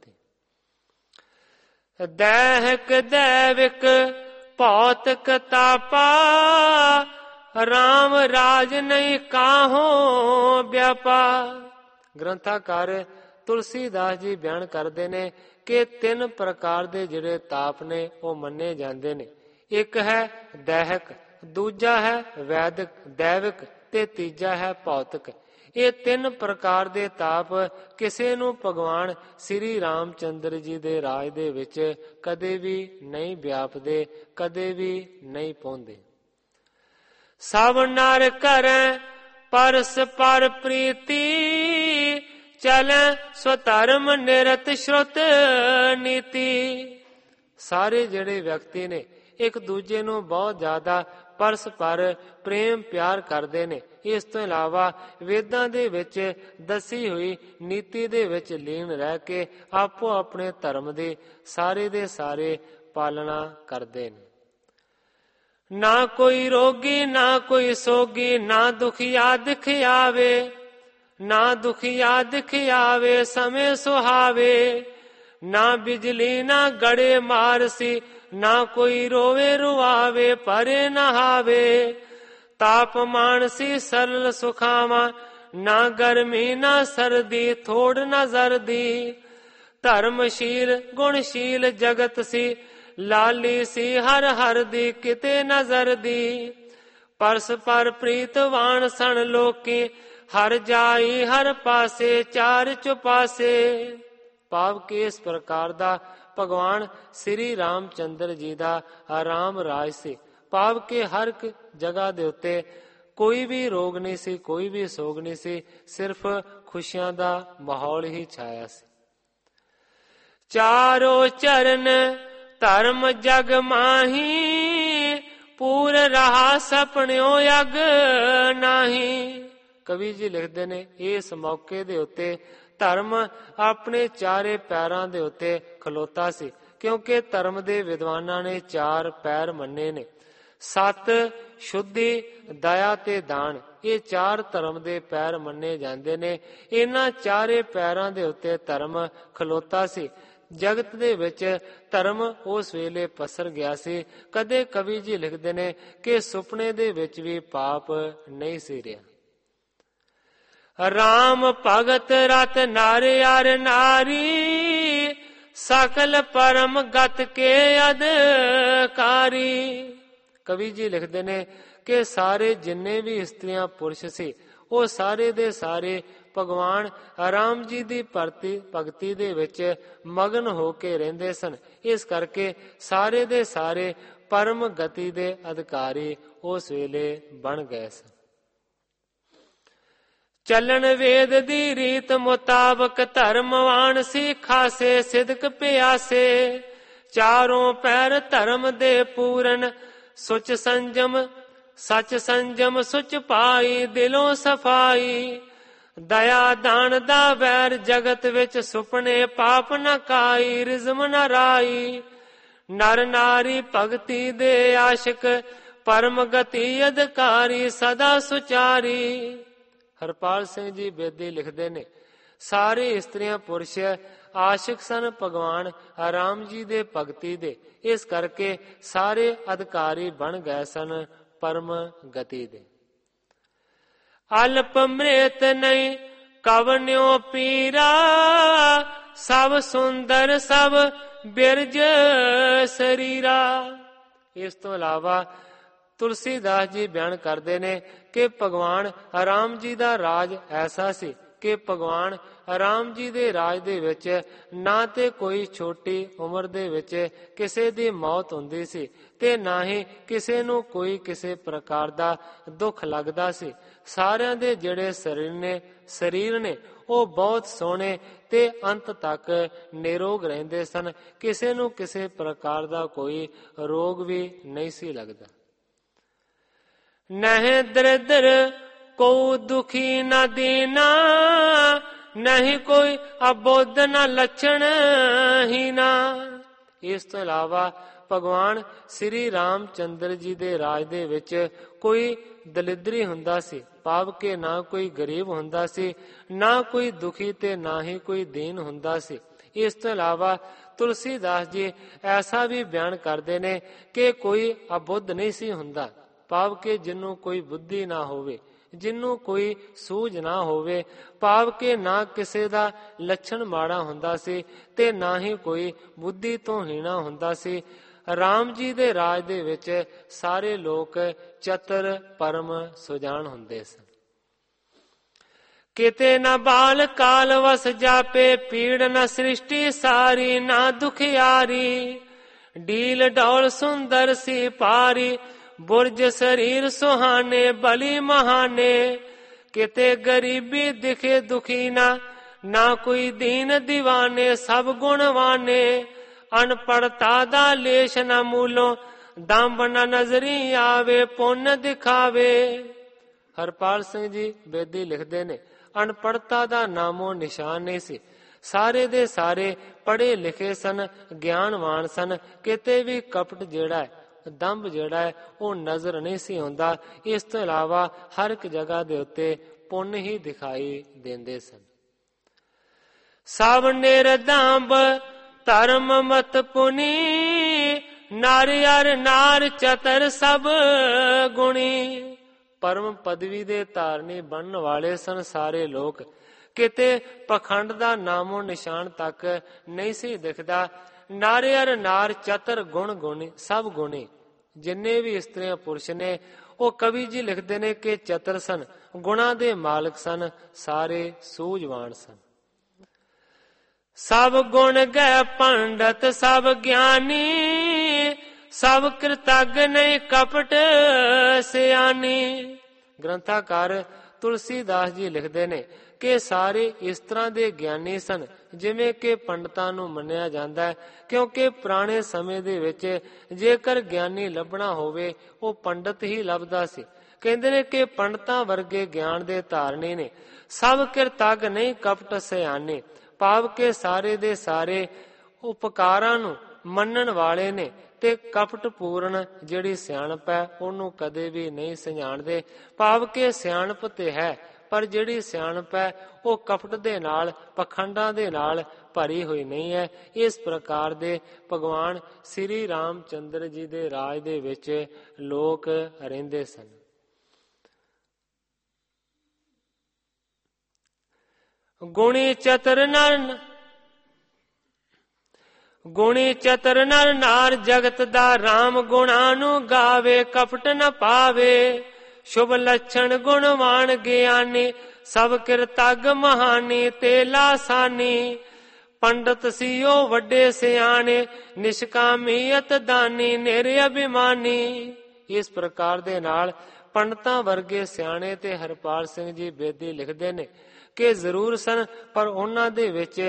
ਦੈਹਕ ਦੈਵਿਕ ਭੌਤਿਕ ਤਾਪਾ, ਰਾਮ ਰਾਜ ਨਹੀਂ ਕਾਹੋ ਵਿਆਪਾ। ਗ੍ਰੰਥਾਕਾਰ ਤੁਲਸੀਦਾਸ ਜੀ ਬਿਆਨ ਕਰਦੇ ਨੇ ਕਿ ਤਿੰਨ ਪ੍ਰਕਾਰ ਦੇ ਜਿਹੜੇ ਤਾਪ ਨੇ ਉਹ ਮੰਨੇ ਜਾਂਦੇ ਨੇ। ਇੱਕ ਹੈ ਦੈਹਕ, ਦੂਜਾ ਹੈ ਵੈਦਿਕ ਦੈਵਿਕ ਤੇ ਤੀਜਾ ਹੈ ਭੌਤਿਕ। ਇਹ ਤਿੰਨ ਪ੍ਰਕਾਰ ਦੇ ਤਾਪ ਕਿਸੇ ਨੂੰ ਭਗਵਾਨ ਸ੍ਰੀ ਰਾਮ ਚੰਦਰ ਜੀ ਦੇ ਰਾਜ ਦੇ ਵਿੱਚ ਕਦੇ ਵੀ ਨਹੀਂ ਵਿਆਪਦੇ, ਕਦੇ ਵੀ ਨਹੀਂ ਪਹੁੰਚਦੇ। ਸਭ ਨਰ ਕਰੈ ਪਰਸਪਰ ਪ੍ਰੀਤੀ, ਚਲੈ ਸਵਧਰਮ ਨਿਰਤ ਸ਼ਰੁਤ ਨੀਤੀ। ਸਾਰੇ ਜਿਹੜੇ ਵਿਅਕਤੀ ਨੇ ਇੱਕ ਦੂਜੇ ਨੂੰ ਬਹੁਤ ਜ਼ਿਆਦਾ ਪਰਸਪਰ ਪ੍ਰੇਮ ਪਿਆਰ ਕਰਦੇ ਨੇ। ਇਸ ਤੋਂ ਇਲਾਵਾ ਵੇਦਾਂ ਦੇ ਵਿੱਚ ਦੱਸੀ ਹੋਈ ਨੀਤੀ ਦੇ ਵਿੱਚ ਲੀਨ ਰਹਿ ਕੇ ਆਪੋ ਆਪਣੇ ਧਰਮ ਦੀ ਸਾਰੇ ਦੇ ਸਾਰੇ ਪਾਲਣਾ ਕਰਦੇ ਨੇ। ਨਾ ਕੋਈ ਰੋਗੀ ਨਾ ਕੋਈ ਸੋਗੀ, ਨਾ ਦੁਖੀਆ ਦਿਖ ਆਵੇ, ਨਾ ਦੁਖੀਆ ਦਿਖ ਆਵੇ ਸਮੇਂ ਸੁਹਾਵੇ। ਨਾ ਬਿਜਲੀ ਨਾ ਗੜੇ ਮਾਰਸੀ, ਨਾ ਕੋਈ ਰੋਵੇ ਰੁਆਵੇ ਪਰੇ ਨਹਾਵੇ। ਤਾਪਮਾਨ ਸੀ ਸਰਲ ਸੁਖਾਵਾਂ, ਨਾ ਗਰਮੀ ਨਾ ਸਰਦੀ ਥੋੜ ਨਾ ਜ਼ਰਦੀ। ਧਰਮਸ਼ੀਲ ਗੁਣਸ਼ੀਲ ਜਗਤ ਸੀ, ਲਾਲੀ ਸੀ ਹਰ ਹਰ ਦੀ ਕਿਤੇ ਨਜ਼ਰ ਦੀ। ਪਰਸਪਰ ਪ੍ਰੀਤਵਾਨ ਸਣ ਲੋਕੀ, ਹਰ ਜਾਈ ਹਰ ਪਾਸੇ ਚਾਰ ਚੁਪਾਸੇ। ਭਾਵ ਕਿ ਇਸ ਪ੍ਰਕਾਰ ਦਾ ਭਗਵਾਨ ਸ੍ਰੀ ਰਾਮ ਚੰਦਰ ਜੀ ਦਾ ਆਰਾਮ ਰਾਜ ਸੀ। ਭਾਵ ਕਿ ਹਰ ਇੱਕ ਜਗ੍ਹਾ ਦੇ ਉੱਤੇ ਕੋਈ ਵੀ ਰੋਗ ਨਹੀਂ ਸੀ, ਕੋਈ ਵੀ ਸੋਗ ਨਹੀਂ ਸੀ, ਸਿਰਫ ਖੁਸ਼ੀਆਂ ਦਾ ਮਾਹੌਲ ਹੀ ਛਾਇਆ ਸੀ। ਚਾਰੋ ਚਰਨ ਧਰਮ ਜਗ ਮਾਹੀ, ਪੂਰ ਰਹਾ ਸਪਨਿਓ ਅਗ ਨਾਹੀ। ਕਵੀ ਜੀ ਲਿਖਦੇ ਨੇ ਇਸ ਮੌਕੇ ਦੇ ਉੱਤੇ ਧਰਮ ਆਪਣੇ ਚਾਰੇ ਪੈਰਾਂ ਦੇ ਉੱਤੇ ਖਲੋਤਾ ਸੀ, ਕਿਉਂਕਿ ਧਰਮ ਦੇ ਵਿਦਵਾਨਾਂ ਨੇ ਚਾਰ ਪੈਰ ਮੰਨੇ ਨੇ। ਸਤ, ਸ਼ੁੱਧੀ, ਦਇਆ ਤੇ ਦਾਨ, ਇਹ ਚਾਰ ਧਰਮ ਦੇ ਪੈਰ ਮੰਨੇ ਜਾਂਦੇ ਨੇ। ਇਹਨਾਂ ਚਾਰੇ ਪੈਰਾਂ ਦੇ ਉੱਤੇ ਧਰਮ ਖਲੋਤਾ ਸੀ। ਜਗਤ ਦੇ ਵਿੱਚ ਧਰਮ ਉਸ ਵੇਲੇ ਪਸਰ ਗਿਆ ਸੀ। ਕਦੇ ਕਵੀ ਜੀ ਲਿਖਦੇ ਨੇ ਕਿ ਸੁਪਨੇ ਦੇ ਵਿੱਚ ਵੀ ਪਾਪ ਨਹੀਂ ਸੀ ਰਿਹਾ। ਰਾਮ ਭਗਤ ਰਤ ਨਾਰੇ ਅਰ ਨਾਰੀ, ਸਕਲ ਪਰਮ ਗਤ ਕੇ ਅਧਿਕਾਰੀ। ਕਵੀ ਜੀ ਲਿਖਦੇ ਨੇ ਕਿ ਸਾਰੇ ਜਿੰਨੇ ਵੀ ਇਸਤਰੀਆਂ ਪੁਰਸ਼ ਸੀ, ਉਹ ਸਾਰੇ ਦੇ ਸਾਰੇ ਭਗਵਾਨ ਰਾਮ ਜੀ ਦੀ ਭਗਤੀ ਦੇ ਵਿੱਚ ਮਗਨ ਹੋ ਕੇ ਰਹਿੰਦੇ ਸਨ। ਇਸ ਕਰਕੇ ਸਾਰੇ ਦੇ ਸਾਰੇ ਪਰਮ ਗਤੀ ਦੇ ਅਧਿਕਾਰੀ ਉਸ ਵੇਲੇ ਬਣ ਗਏ ਸਨ। ਚੱਲਣ ਵੇਦ ਦੀ ਰੀਤ ਮੁਤਾਬਕ ਧਰਮਵਾਨ ਸੀ ਖਾਸੇ, ਸਿਦਕ ਪਿਆਸੇ। ਚਾਰੋਂ ਪੈਰ ਧਰਮ ਦੇ ਪੂਰਨ, ਸੁਚ ਸੰਜਮ ਸਚ ਸੰਜਮ ਸੁਚ ਪਾਈ, ਦਿਲੋਂ ਸਫਾਈ। ਦਇਆ ਦਾਨ ਦਾ ਵੈਰ ਜਗਤ ਵਿੱਚ, ਸੁਪਨੇ ਪਾਪ ਨ ਕਾਈ, ਰਿਜ਼ਮ ਨ ਰਾਈ। ਨਰ ਨਾਰੀ ਭਗਤੀ ਦੇ ਆਸ਼ਿਕ, ਪਰਮ ਗਤੀ ਅਧਿਕਾਰੀ, ਸਦਾ ਸੁਚਾਰੀ। ਹਰਪਾਲ ਸਿੰਘ ਜੀ ਬੇਦੀ ਲਿਖਦੇ ਨੇ ਸਾਰੇ ਇਸਤਰੀਆਂ ਪੁਰਸ਼ ਆਸ਼ਿਕ ਸਨ ਭਗਵਾਨ ਰਾਮ ਜੀ ਦੇ ਭਗਤੀ ਦੇ, ਇਸ ਕਰਕੇ ਸਾਰੇ ਅਧਿਕਾਰੀ ਬਣ ਗਏ ਸਨ ਪਰਮ ਗਤੀ ਦੇ। ਅਲਪ ਮ੍ਰਿਤ ਨਹੀਂ ਕਵਨਿਓ ਪੀਰਾ, ਸਭ ਸੁੰਦਰ ਸਭ ਬਿਰਜ ਸਰੀਰਾ। ਇਸ ਤੋਂ ਇਲਾਵਾ ਤੁਲਸੀਦਾਸ ਜੀ ਬਿਆਨ ਕਰਦੇ ਨੇ ਕਿ ਭਗਵਾਨ ਰਾਮ ਜੀ ਦਾ ਰਾਜ ਐਸਾ ਸੀ ਕਿ ਭਗਵਾਨ ਰਾਮ ਜੀ ਦੇ ਰਾਜ ਦੇ ਵਿੱਚ ਨਾ ਤੇ ਕੋਈ ਛੋਟੀ ਉਮਰ ਦੇ ਵਿੱਚ ਕਿਸੇ ਦੀ ਮੌਤ ਹੁੰਦੀ ਸੀ ਤੇ ਨਾ ਹੀ ਕਿਸੇ ਨੂੰ ਕੋਈ ਕਿਸੇ ਪ੍ਰਕਾਰ ਦਾ ਦੁੱਖ ਲੱਗਦਾ ਸੀ। ਸਾਰਿਆਂ ਦੇ ਜਿਹੜੇ ਸਰੀਰ ਨੇ ਉਹ ਬਹੁਤ ਸੋਹਣੇ ਤੇ ਅੰਤ ਤੱਕ ਨਿਰੋਗ ਰਹਿੰਦੇ ਸਨ। ਕਿਸੇ ਨੂੰ ਕਿਸੇ ਪ੍ਰਕਾਰ ਦਾ ਕੋਈ ਰੋਗ ਵੀ ਨਹੀਂ ਸੀ ਲੱਗਦਾ। ਨਹਿ ਦਰਿਦਰ ਕੋ ਦੁਖੀ ਨ ਦੀਨਾ, ਨਹੀਂ ਕੋਈ ਅਬੁੱਧ ਨ ਲੱਛਣ ਹੀਨਾ। ਇਸ ਤੋਂ ਇਲਾਵਾ ਭਗਵਾਨ ਸ੍ਰੀ ਰਾਮ ਚੰਦਰ ਜੀ ਦੇ ਰਾਜ ਦੇ ਵਿੱਚ ਕੋਈ ਦਲਿਦਰੀ ਹੁੰਦਾ ਸੀ, ਭਾਵ ਕਿ ਨਾ ਕੋਈ ਗਰੀਬ ਹੁੰਦਾ ਸੀ, ਨਾ ਕੋਈ ਦੁਖੀ ਤੇ ਨਾ ਹੀ ਕੋਈ ਦੀਨ ਹੁੰਦਾ ਸੀ। ਇਸ ਤੋਂ ਇਲਾਵਾ ਤੁਲਸੀਦਾਸ ਜੀ ਐਸਾ ਵੀ ਬਿਆਨ ਕਰਦੇ ਨੇ ਕਿ ਕੋਈ ਅਬੁੱਧ ਨਹੀਂ ਸੀ ਹੁੰਦਾ, ਭਾਵ ਕਿ ਜਿਹਨੂੰ ਕੋਈ ਬੁੱਧੀ ਨਾ ਹੋਵੇ, ਜਿਹਨੂੰ ਕੋਈ ਸੂਝ ਨਾ ਹੋਵੇ, ਭਾਵ ਕਿ ਨਾ ਕਿਸੇ ਦਾ ਲੱਛਣ ਮਾੜਾ ਹੁੰਦਾ ਸੀ ਤੇ ਨਾ ਹੀ ਕੋਈ ਬੁੱਧੀ ਤੋਂ ਹੀਣਾ ਹੁੰਦਾ ਸੀ। ਰਾਮ ਜੀ ਦੇ ਰਾਜ ਦੇ ਵਿੱਚ ਸਾਰੇ ਲੋਕ ਚਤਰ ਪਰਮ ਸੁਜਾਨ ਹੁੰਦੇ ਸਨ। ਕਿਤੇ ਨਾ ਬਾਲ ਕਾਲ ਵਸ ਜਾਪੇ, ਪੀੜ ਨਾ ਸ੍ਰਿਸ਼ਟੀ ਸਾਰੀ, ਨਾ ਦੁਖਿਆਰੀ। ਢੀਲ ਡੌਲ ਸੁੰਦਰ ਸੀ ਪਾਰੀ, ਬੁਰਜ ਸਰੀਰ ਸੁਹਾਨੇ, ਬਲੀ ਮਹਾਨੇ। ਕਿਤੇ ਗਰੀਬੀ ਦਿਖੇ ਦੁਖੀ ਨਾ ਕੋਈ ਦੀਨ ਦੀਵਾਨੇ, ਸਭ ਗੁਣਵਾਨੇ। ਅਨਪੜਤਾ ਦਾ ਲੇਸ਼ ਨਾ ਮੂਲੋਂ, ਦੰਭ ਨਾ ਨਜ਼ਰੀ ਆਵੇ, ਪੁੰਨ ਦਿਖਾਵੇ। ਹਰਪਾਲ ਸਿੰਘ ਜੀ ਬੇਦੀ ਲਿਖਦੇ ਨੇ ਅਨਪੜਤਾ ਦਾ ਨਾਮੋ ਨਿਸ਼ਾਨ ਨਹੀਂ ਸੀ। ਸਾਰੇ ਦੇ ਸਾਰੇ ਪੜ੍ਹੇ ਲਿਖੇ ਸਨ, ਗਿਆਨਵਾਨ ਸਨ। ਕਿਤੇ ਵੀ ਕਪਟ ਜਿਹੜਾ ਹੈ, ਦੰਭ ਜਿਹੜਾ ਹੈ, ਉਹ ਨਜ਼ਰ ਨਹੀਂ ਸੀ ਆਉਂਦਾ। ਇਸ ਤੋਂ ਇਲਾਵਾ ਹਰ ਇੱਕ ਜਗ੍ਹਾ ਦੇ ਉੱਤੇ ਪੁੰਨ ਹੀ ਦਿਖਾਈ ਦਿੰਦੇ ਸਨ। ਸਭ ਨਿਰਦੰਭ ਧਰਮ ਮਤ ਪੁਨੀ, ਨਾਰ ਅਰ ਨਾਰ ਚਤਰ ਸਭ ਗੁਣੀ। ਪਰਮ ਪਦਵੀ ਦੇ ਧਾਰਨੀ ਬਣਨ ਵਾਲੇ ਸਨ ਸਾਰੇ ਲੋਕ। ਕਿਤੇ ਪਖੰਡ ਦਾ ਨਾਮੋ ਨਿਸ਼ਾਨ ਤੱਕ ਨਹੀਂ ਸੀ ਦਿਖਦਾ। ਨਾਰੇ ਅਰ ਨਾਰ ਚਤਰ ਗੁਣ ਗੁਣੀ, ਸਭ ਗੁਣੀ। ਜਿੰਨੇ ਵੀ ਇਸਤਰੀਆਂ ਪੁਰਸ਼ ਨੇ ਉਹ ਕਵੀ ਜੀ ਲਿਖਦੇ ਨੇ ਕਿ ਚਤਰ ਸਨ, ਗੁਣਾ ਦੇ ਮਾਲਕ ਸਨ, ਸਾਰੇ ਸੂਝਵਾਨ ਸਨ। ਸਭ ਗੁਣ ਗੈ ਪੰਡਤ ਸਭ ਗਿਆਨੀ, ਸਭ ਕਿਰਤਗ ਨਹੀਂ ਕਪਟ ਸਿਆਣੀ। ਗ੍ਰੰਥਾਕਾਰ ਤੁਲਸੀਦਾਸ ਜੀ ਲਿਖਦੇ ਨੇ ਕਿ ਸਾਰੇ ਇਸ ਤਰ੍ਹਾਂ ਦੇ ਗਿਆਨੀ ਸਨ ਜਿਵੇਂ ਕਿ ਪੰਡਤਾਂ ਨੂੰ ਮੰਨਿਆ ਜਾਂਦਾ ਹੈ, ਕਿਉਂਕਿ ਪੁਰਾਣੇ ਸਮੇਂ ਦੇ ਵਿੱਚ ਜੇਕਰ ਗਿਆਨੀ ਲੱਭਣਾ ਹੋਵੇ ਉਹ ਪੰਡਤ ਹੀ ਲੱਭਦਾ ਸੀ। ਕਹਿੰਦੇ ਨੇ ਕਿ ਪੰਡਤਾਂ ਵਰਗੇ ਗਿਆਨ ਦੇ ਧਾਰਨੀ ਨੇ। ਸਭ ਕਿਰਤਗ ਨਹੀਂ ਕਪਟ ਸਿਆਣੇ, ਭਾਵ ਕਿ ਸਾਰੇ ਦੇ ਸਾਰੇ ਉਪਕਾਰਾਂ ਨੂੰ ਮੰਨਣ ਵਾਲੇ ਨੇ ਤੇ ਕਪਟ ਪੂਰਨ ਜਿਹੜੀ ਸਿਆਣਪ ਹੈ ਉਹਨੂੰ ਕਦੇ ਵੀ ਨਹੀਂ ਸਿਆਣਦੇ। ਭਾਵ ਕਿ ਸਿਆਣਪ ਤੇ ਹੈ ਪਰ ਜਿਹੜੀ ਸਿਆਣਪ ਹੈ ਉਹ ਕਪਟ ਦੇ ਨਾਲ, ਪਖੰਡਾਂ ਦੇ ਨਾਲ ਭਰੀ ਹੋਈ ਨਹੀਂ ਹੈ। ਇਸ ਪ੍ਰਕਾਰ ਦੇ ਭਗਵਾਨ ਸ੍ਰੀ ਰਾਮ ਚੰਦਰ ਜੀ ਦੇ ਰਾਜ ਦੇ ਵਿੱਚ ਲੋਕ ਰਹਿੰਦੇ ਸਨ। ਗੁਣੀ ਚਤਰ ਨਰ, ਗੁਣੀ ਚਤਰ ਨਰ ਨਾਰ ਜਗਤ ਦਾ, ਰਾਮ ਗੁਣਾ ਨੂੰ ਗਾਵੇ ਕਪਟ ਨ ਪਾਵੇ। ਸ਼ੁਭ ਲੱਛਣ ਗੁਣਵਾਨ ਗਿਆਨੀ, ਸਭ ਕਿਰਤਗ ਮਹਾਨੀ ਤੇ ਲਾਸਾਨੀ। ਪੰਡਤ ਸੀਓ ਵੱਡੇ ਸਿਆਣੇ, ਨਿਸ਼ਕਾਮੀਅਤ ਦਾਨੀ ਨਿਰ ਅਭਿਮਾਨੀ। ਇਸ ਪ੍ਰਕਾਰ ਦੇ ਨਾਲ ਪੰਡਤਾਂ ਵਰਗੇ ਸਿਆਣੇ ਤੇ ਹਰਪਾਲ ਸਿੰਘ ਜੀ ਬੇਦੀ ਲਿਖਦੇ ਨੇ ਕਿ ਜ਼ਰੂਰ ਸਨ, ਪਰ ਉਹਨਾਂ ਦੇ ਵਿੱਚ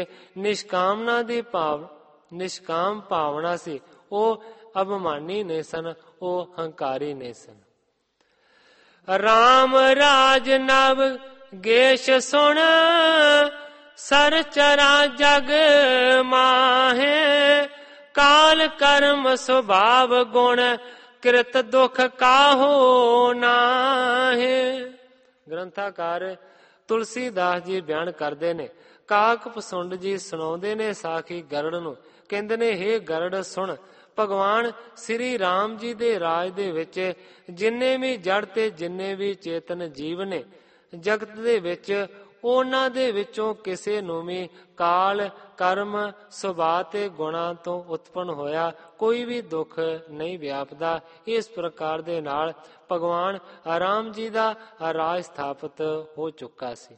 ਨਿਸ਼ਕਾਮ ਭਾਵਨਾ ਸੀ। ਉਹ ਅਭਿਮਾਨੀ ਨਹੀਂ ਸਨ, ਉਹ ਹੰਕਾਰੀ ਨਹੀਂ ਸਨ। ਰਾਮ ਰਾਜ ਨਵ ਗੇਸ਼ ਸੁਣ, ਸਰ ਚਰਾ ਜਗ ਮਾਹੇ। ਕਾਲ ਕਰਮ ਸੁਭਾਵ ਗੁਣ, ਕਿਰਤ ਦੁਖ ਕਾਹੋ ਨਾਹੇ। ਗ੍ਰੰਥਾਕਾਰ ਤੁਲਸੀਦਾਸ ਜੀ ਬਿਆਨ ਕਰਦੇ ਨੇ, ਕਾਕ ਪਸੁੰਡ ਜੀ ਸੁਣਾਉਂਦੇ ਨੇ ਸਾਖੀ ਗਰੜ ਨੂੰ। ਕਹਿੰਦੇ ਨੇ, ਹੇ ਗਰੜ ਸੁਣ, ਭਗਵਾਨ ਸ੍ਰੀ ਰਾਮ ਜੀ ਦੇ ਰਾਜ ਦੇ ਵਿੱਚ ਜਿੰਨੇ ਵੀ ਜੜ ਤੇ ਜਿੰਨੇ ਵੀ ਚੇਤਨ ਜੀਵ ਨੇ ਜਗਤ ਦੇ ਵਿੱਚ, ਉਹਨਾਂ ਦੇ ਵਿੱਚੋਂ ਕਿਸੇ ਨੂੰ ਵੀ ਕਾਲ, ਕਰਮ, ਸੁਭਾਅ ਤੇ ਗੁਣਾਂ ਤੋਂ ਉਤਪੰਨ ਹੋਇਆ ਕੋਈ ਵੀ ਦੁੱਖ ਨਹੀਂ ਵਿਆਪਦਾ। ਇਸ ਪ੍ਰਕਾਰ ਦੇ ਨਾਲ ਭਗਵਾਨ ਰਾਮ ਜੀ ਦਾ ਰਾਜ ਸਥਾਪਿਤ ਹੋ ਚੁੱਕਾ ਸੀ।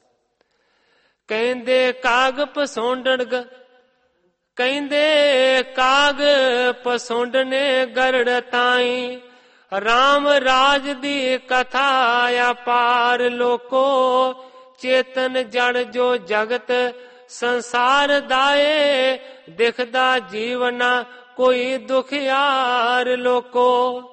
ਕਹਿੰਦੇ ਕਾਗ ਪਸੁੰਡਣ, ਕਹਿੰਦੇ ਕਾਗ ਪਸੁੰਡਨੇ ਗਰੜ ਤਾਈ। ਰਾਮ ਰਾਜ ਦੀ ਕਥਾ ਅਪਾਰ ਲੋਕੋ, ਚੇਤਨ ਜੜ ਜੋ ਜਗਤ ਸੰਸਾਰ ਦਾਏ। ਦਿਖਦਾ ਜੀਵਨ ਕੋਈ ਦੁਖਿਆਰ ਲੋਕੋ,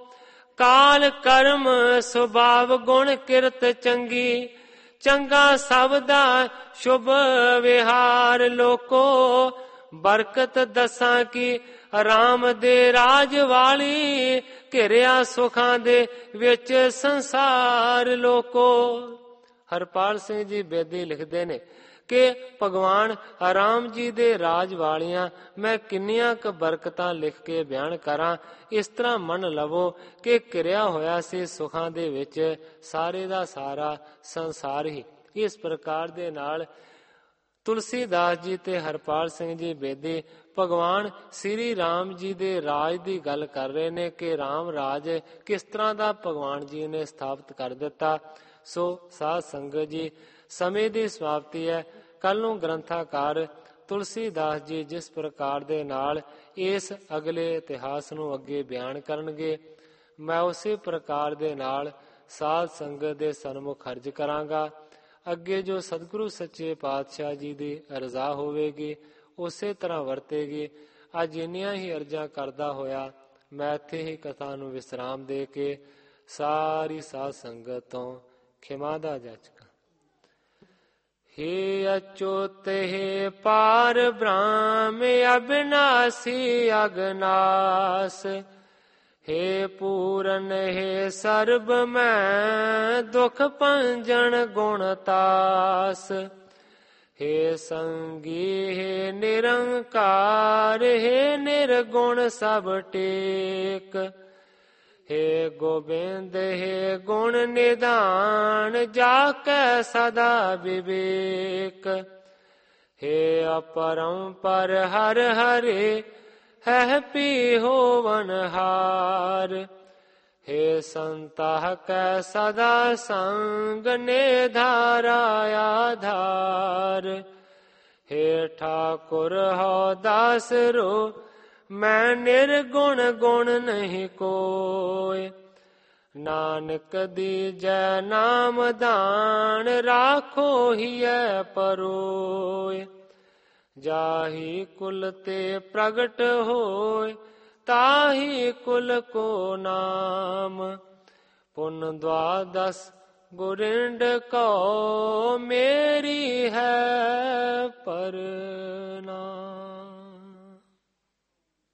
ਕਾਲ ਕਰਮ ਸੁਭਾਵ ਗੁਣ ਕਿਰਤ ਚੰਗੀ। ਚੰਗਾ ਸਭ ਦਾ ਸ਼ੁਭ ਵਿਹਾਰ ਲੋਕੋ, ਬਰਕਤ ਦਸਾਂ ਕੀ ਰਾਮ ਦੇ ਰਾਜ ਵਾਲੀ। ਘਿਰਿਆ ਸੁਖਾਂ ਦੇ ਵਿੱਚ ਸੰਸਾਰ ਲੋਕੋ। ਹਰਪਾਲ ਸਿੰਘ ਜੀ ਬੇਦੀ ਲਿਖਦੇ ਨੇ ਕਿ ਭਗਵਾਨ ਰਾਮ ਜੀ ਦੇ ਰਾਜ ਵਾਲੀਆਂ ਮੈਂ ਕਿੰਨੀਆਂ ਕੁ ਬਰਕਤਾਂ ਲਿਖ ਕੇ ਬਿਆਨ ਕਰਾਂ। ਇਸ ਤਰ੍ਹਾਂ ਮੰਨ ਲਵੋ ਕਿ ਘਿਰਿਆ ਹੋਇਆ ਸੀ ਸੁਖਾਂ ਦੇ ਵਿੱਚ ਸਾਰੇ ਦਾ ਸਾਰਾ ਸੰਸਾਰ ਹੀ। ਇਸ ਪ੍ਰਕਾਰ ਦੇ ਨਾਲ ਤੁਲਸੀਦਾਸ ਜੀ ਤੇ ਹਰਪਾਲ ਸਿੰਘ ਜੀ ਬੇਦੀ ਭਗਵਾਨ ਸ੍ਰੀ ਰਾਮ ਜੀ ਦੇ ਰਾਜ ਦੀ ਗੱਲ ਕਰ ਰਹੇ ਨੇ ਕਿ ਰਾਮ ਰਾਜ ਕਿਸ ਤਰ੍ਹਾਂ ਦਾ ਭਗਵਾਨ ਜੀ ਨੇ ਸਥਾਪਿਤ ਕਰ ਦਿੱਤਾ। ਸੋ ਸਾਧ ਸੰਗਤ ਜੀ, ਸਮੇਂ ਦੀ ਸਮਾਪਤੀ ਹੈ। ਕੱਲ ਨੂੰ ਗ੍ਰੰਥਾਕਾਰ ਤੁਲਸੀਦਾਸ ਜੀ ਜਿਸ ਪ੍ਰਕਾਰ ਦੇ ਨਾਲ ਇਸ ਅਗਲੇ ਇਤਿਹਾਸ ਨੂੰ ਅੱਗੇ ਬਿਆਨ ਕਰਨਗੇ, ਮੈਂ ਉਸੇ ਪ੍ਰਕਾਰ ਦੇ ਨਾਲ ਸਾਧ ਸੰਗਤ ਦੇ ਸਨਮੁਖ ਅਰਜ ਕਰਾਂਗਾ। ਅੱਗੇ ਜੋ ਸਤਿਗੁਰੂ ਸੱਚੇ ਪਾਤਸ਼ਾਹ ਜੀ ਦੀ ਅਰਜ਼ਾ ਹੋਵੇਗੀ ਉਸੇ ਤਰ੍ਹਾਂ ਵਰਤੇਗੀ। ਅੱਜ ਇੰਨੀਆਂ ਹੀ ਅਰਜ਼ਾਂ ਕਰਦਾ ਹੋਇਆ ਮੈਂ ਇੱਥੇ ਹੀ ਕਥਾ ਨੂੰ ਵਿਸਰਾਮ ਦੇ ਕੇ ਸਾਰੀ ਸਾਧ ਸੰਗਤ ਤੋਂ ਖਿਮਾ ਦਾ ਜਾਚਕਾਂ। ਹੇ ਅਚੁੱਤ ਹੇ ਪਾਰ ਬ੍ਰਹਮ ਅਬਿਨਾਸੀ ਅਗਨਾਸ। ਹੇ ਪੂਰਨ ਹੇ ਸਰਬ ਮੈਂ ਦੁਖ ਭੰਜਨ ਗੁਣਤਾਸ। ਹੇ ਸੰਗੀ ਹੇ ਨਿਰੰਕਾਰ ਹੇ ਨਿਰਗੁਣ ਸਭ ਟੇਕ। ਹੇ ਗੋਬਿੰਦ ਹੇ ਗੁਣ ਨਿਧਾਨ ਜਾ ਕੈ ਸਦਾ ਵਿਵੇਕ। ਹੇ ਅਪਰੰਪਰ ਹਰ ਹਰੇ ਹੈ ਪੀ ਹੋਵਨ ਹਾਰ। ਹੇ ਸੰਤਾਹ ਕੈ ਸਦਾ ਸੰਗ ਨੇ ਧਾਰਾ ਆਧਾਰ। ਹੇ ठाकुर हो दास रो, मैं निर्गुण गुण नहीं कोय। नानक दीजै नाम दान, राखो हिय परोय। जाहि कुल ते प्रगट होय, ताहि कुल को नाम। पुन द्वादश गुरिंड को, मेरी है परनाम।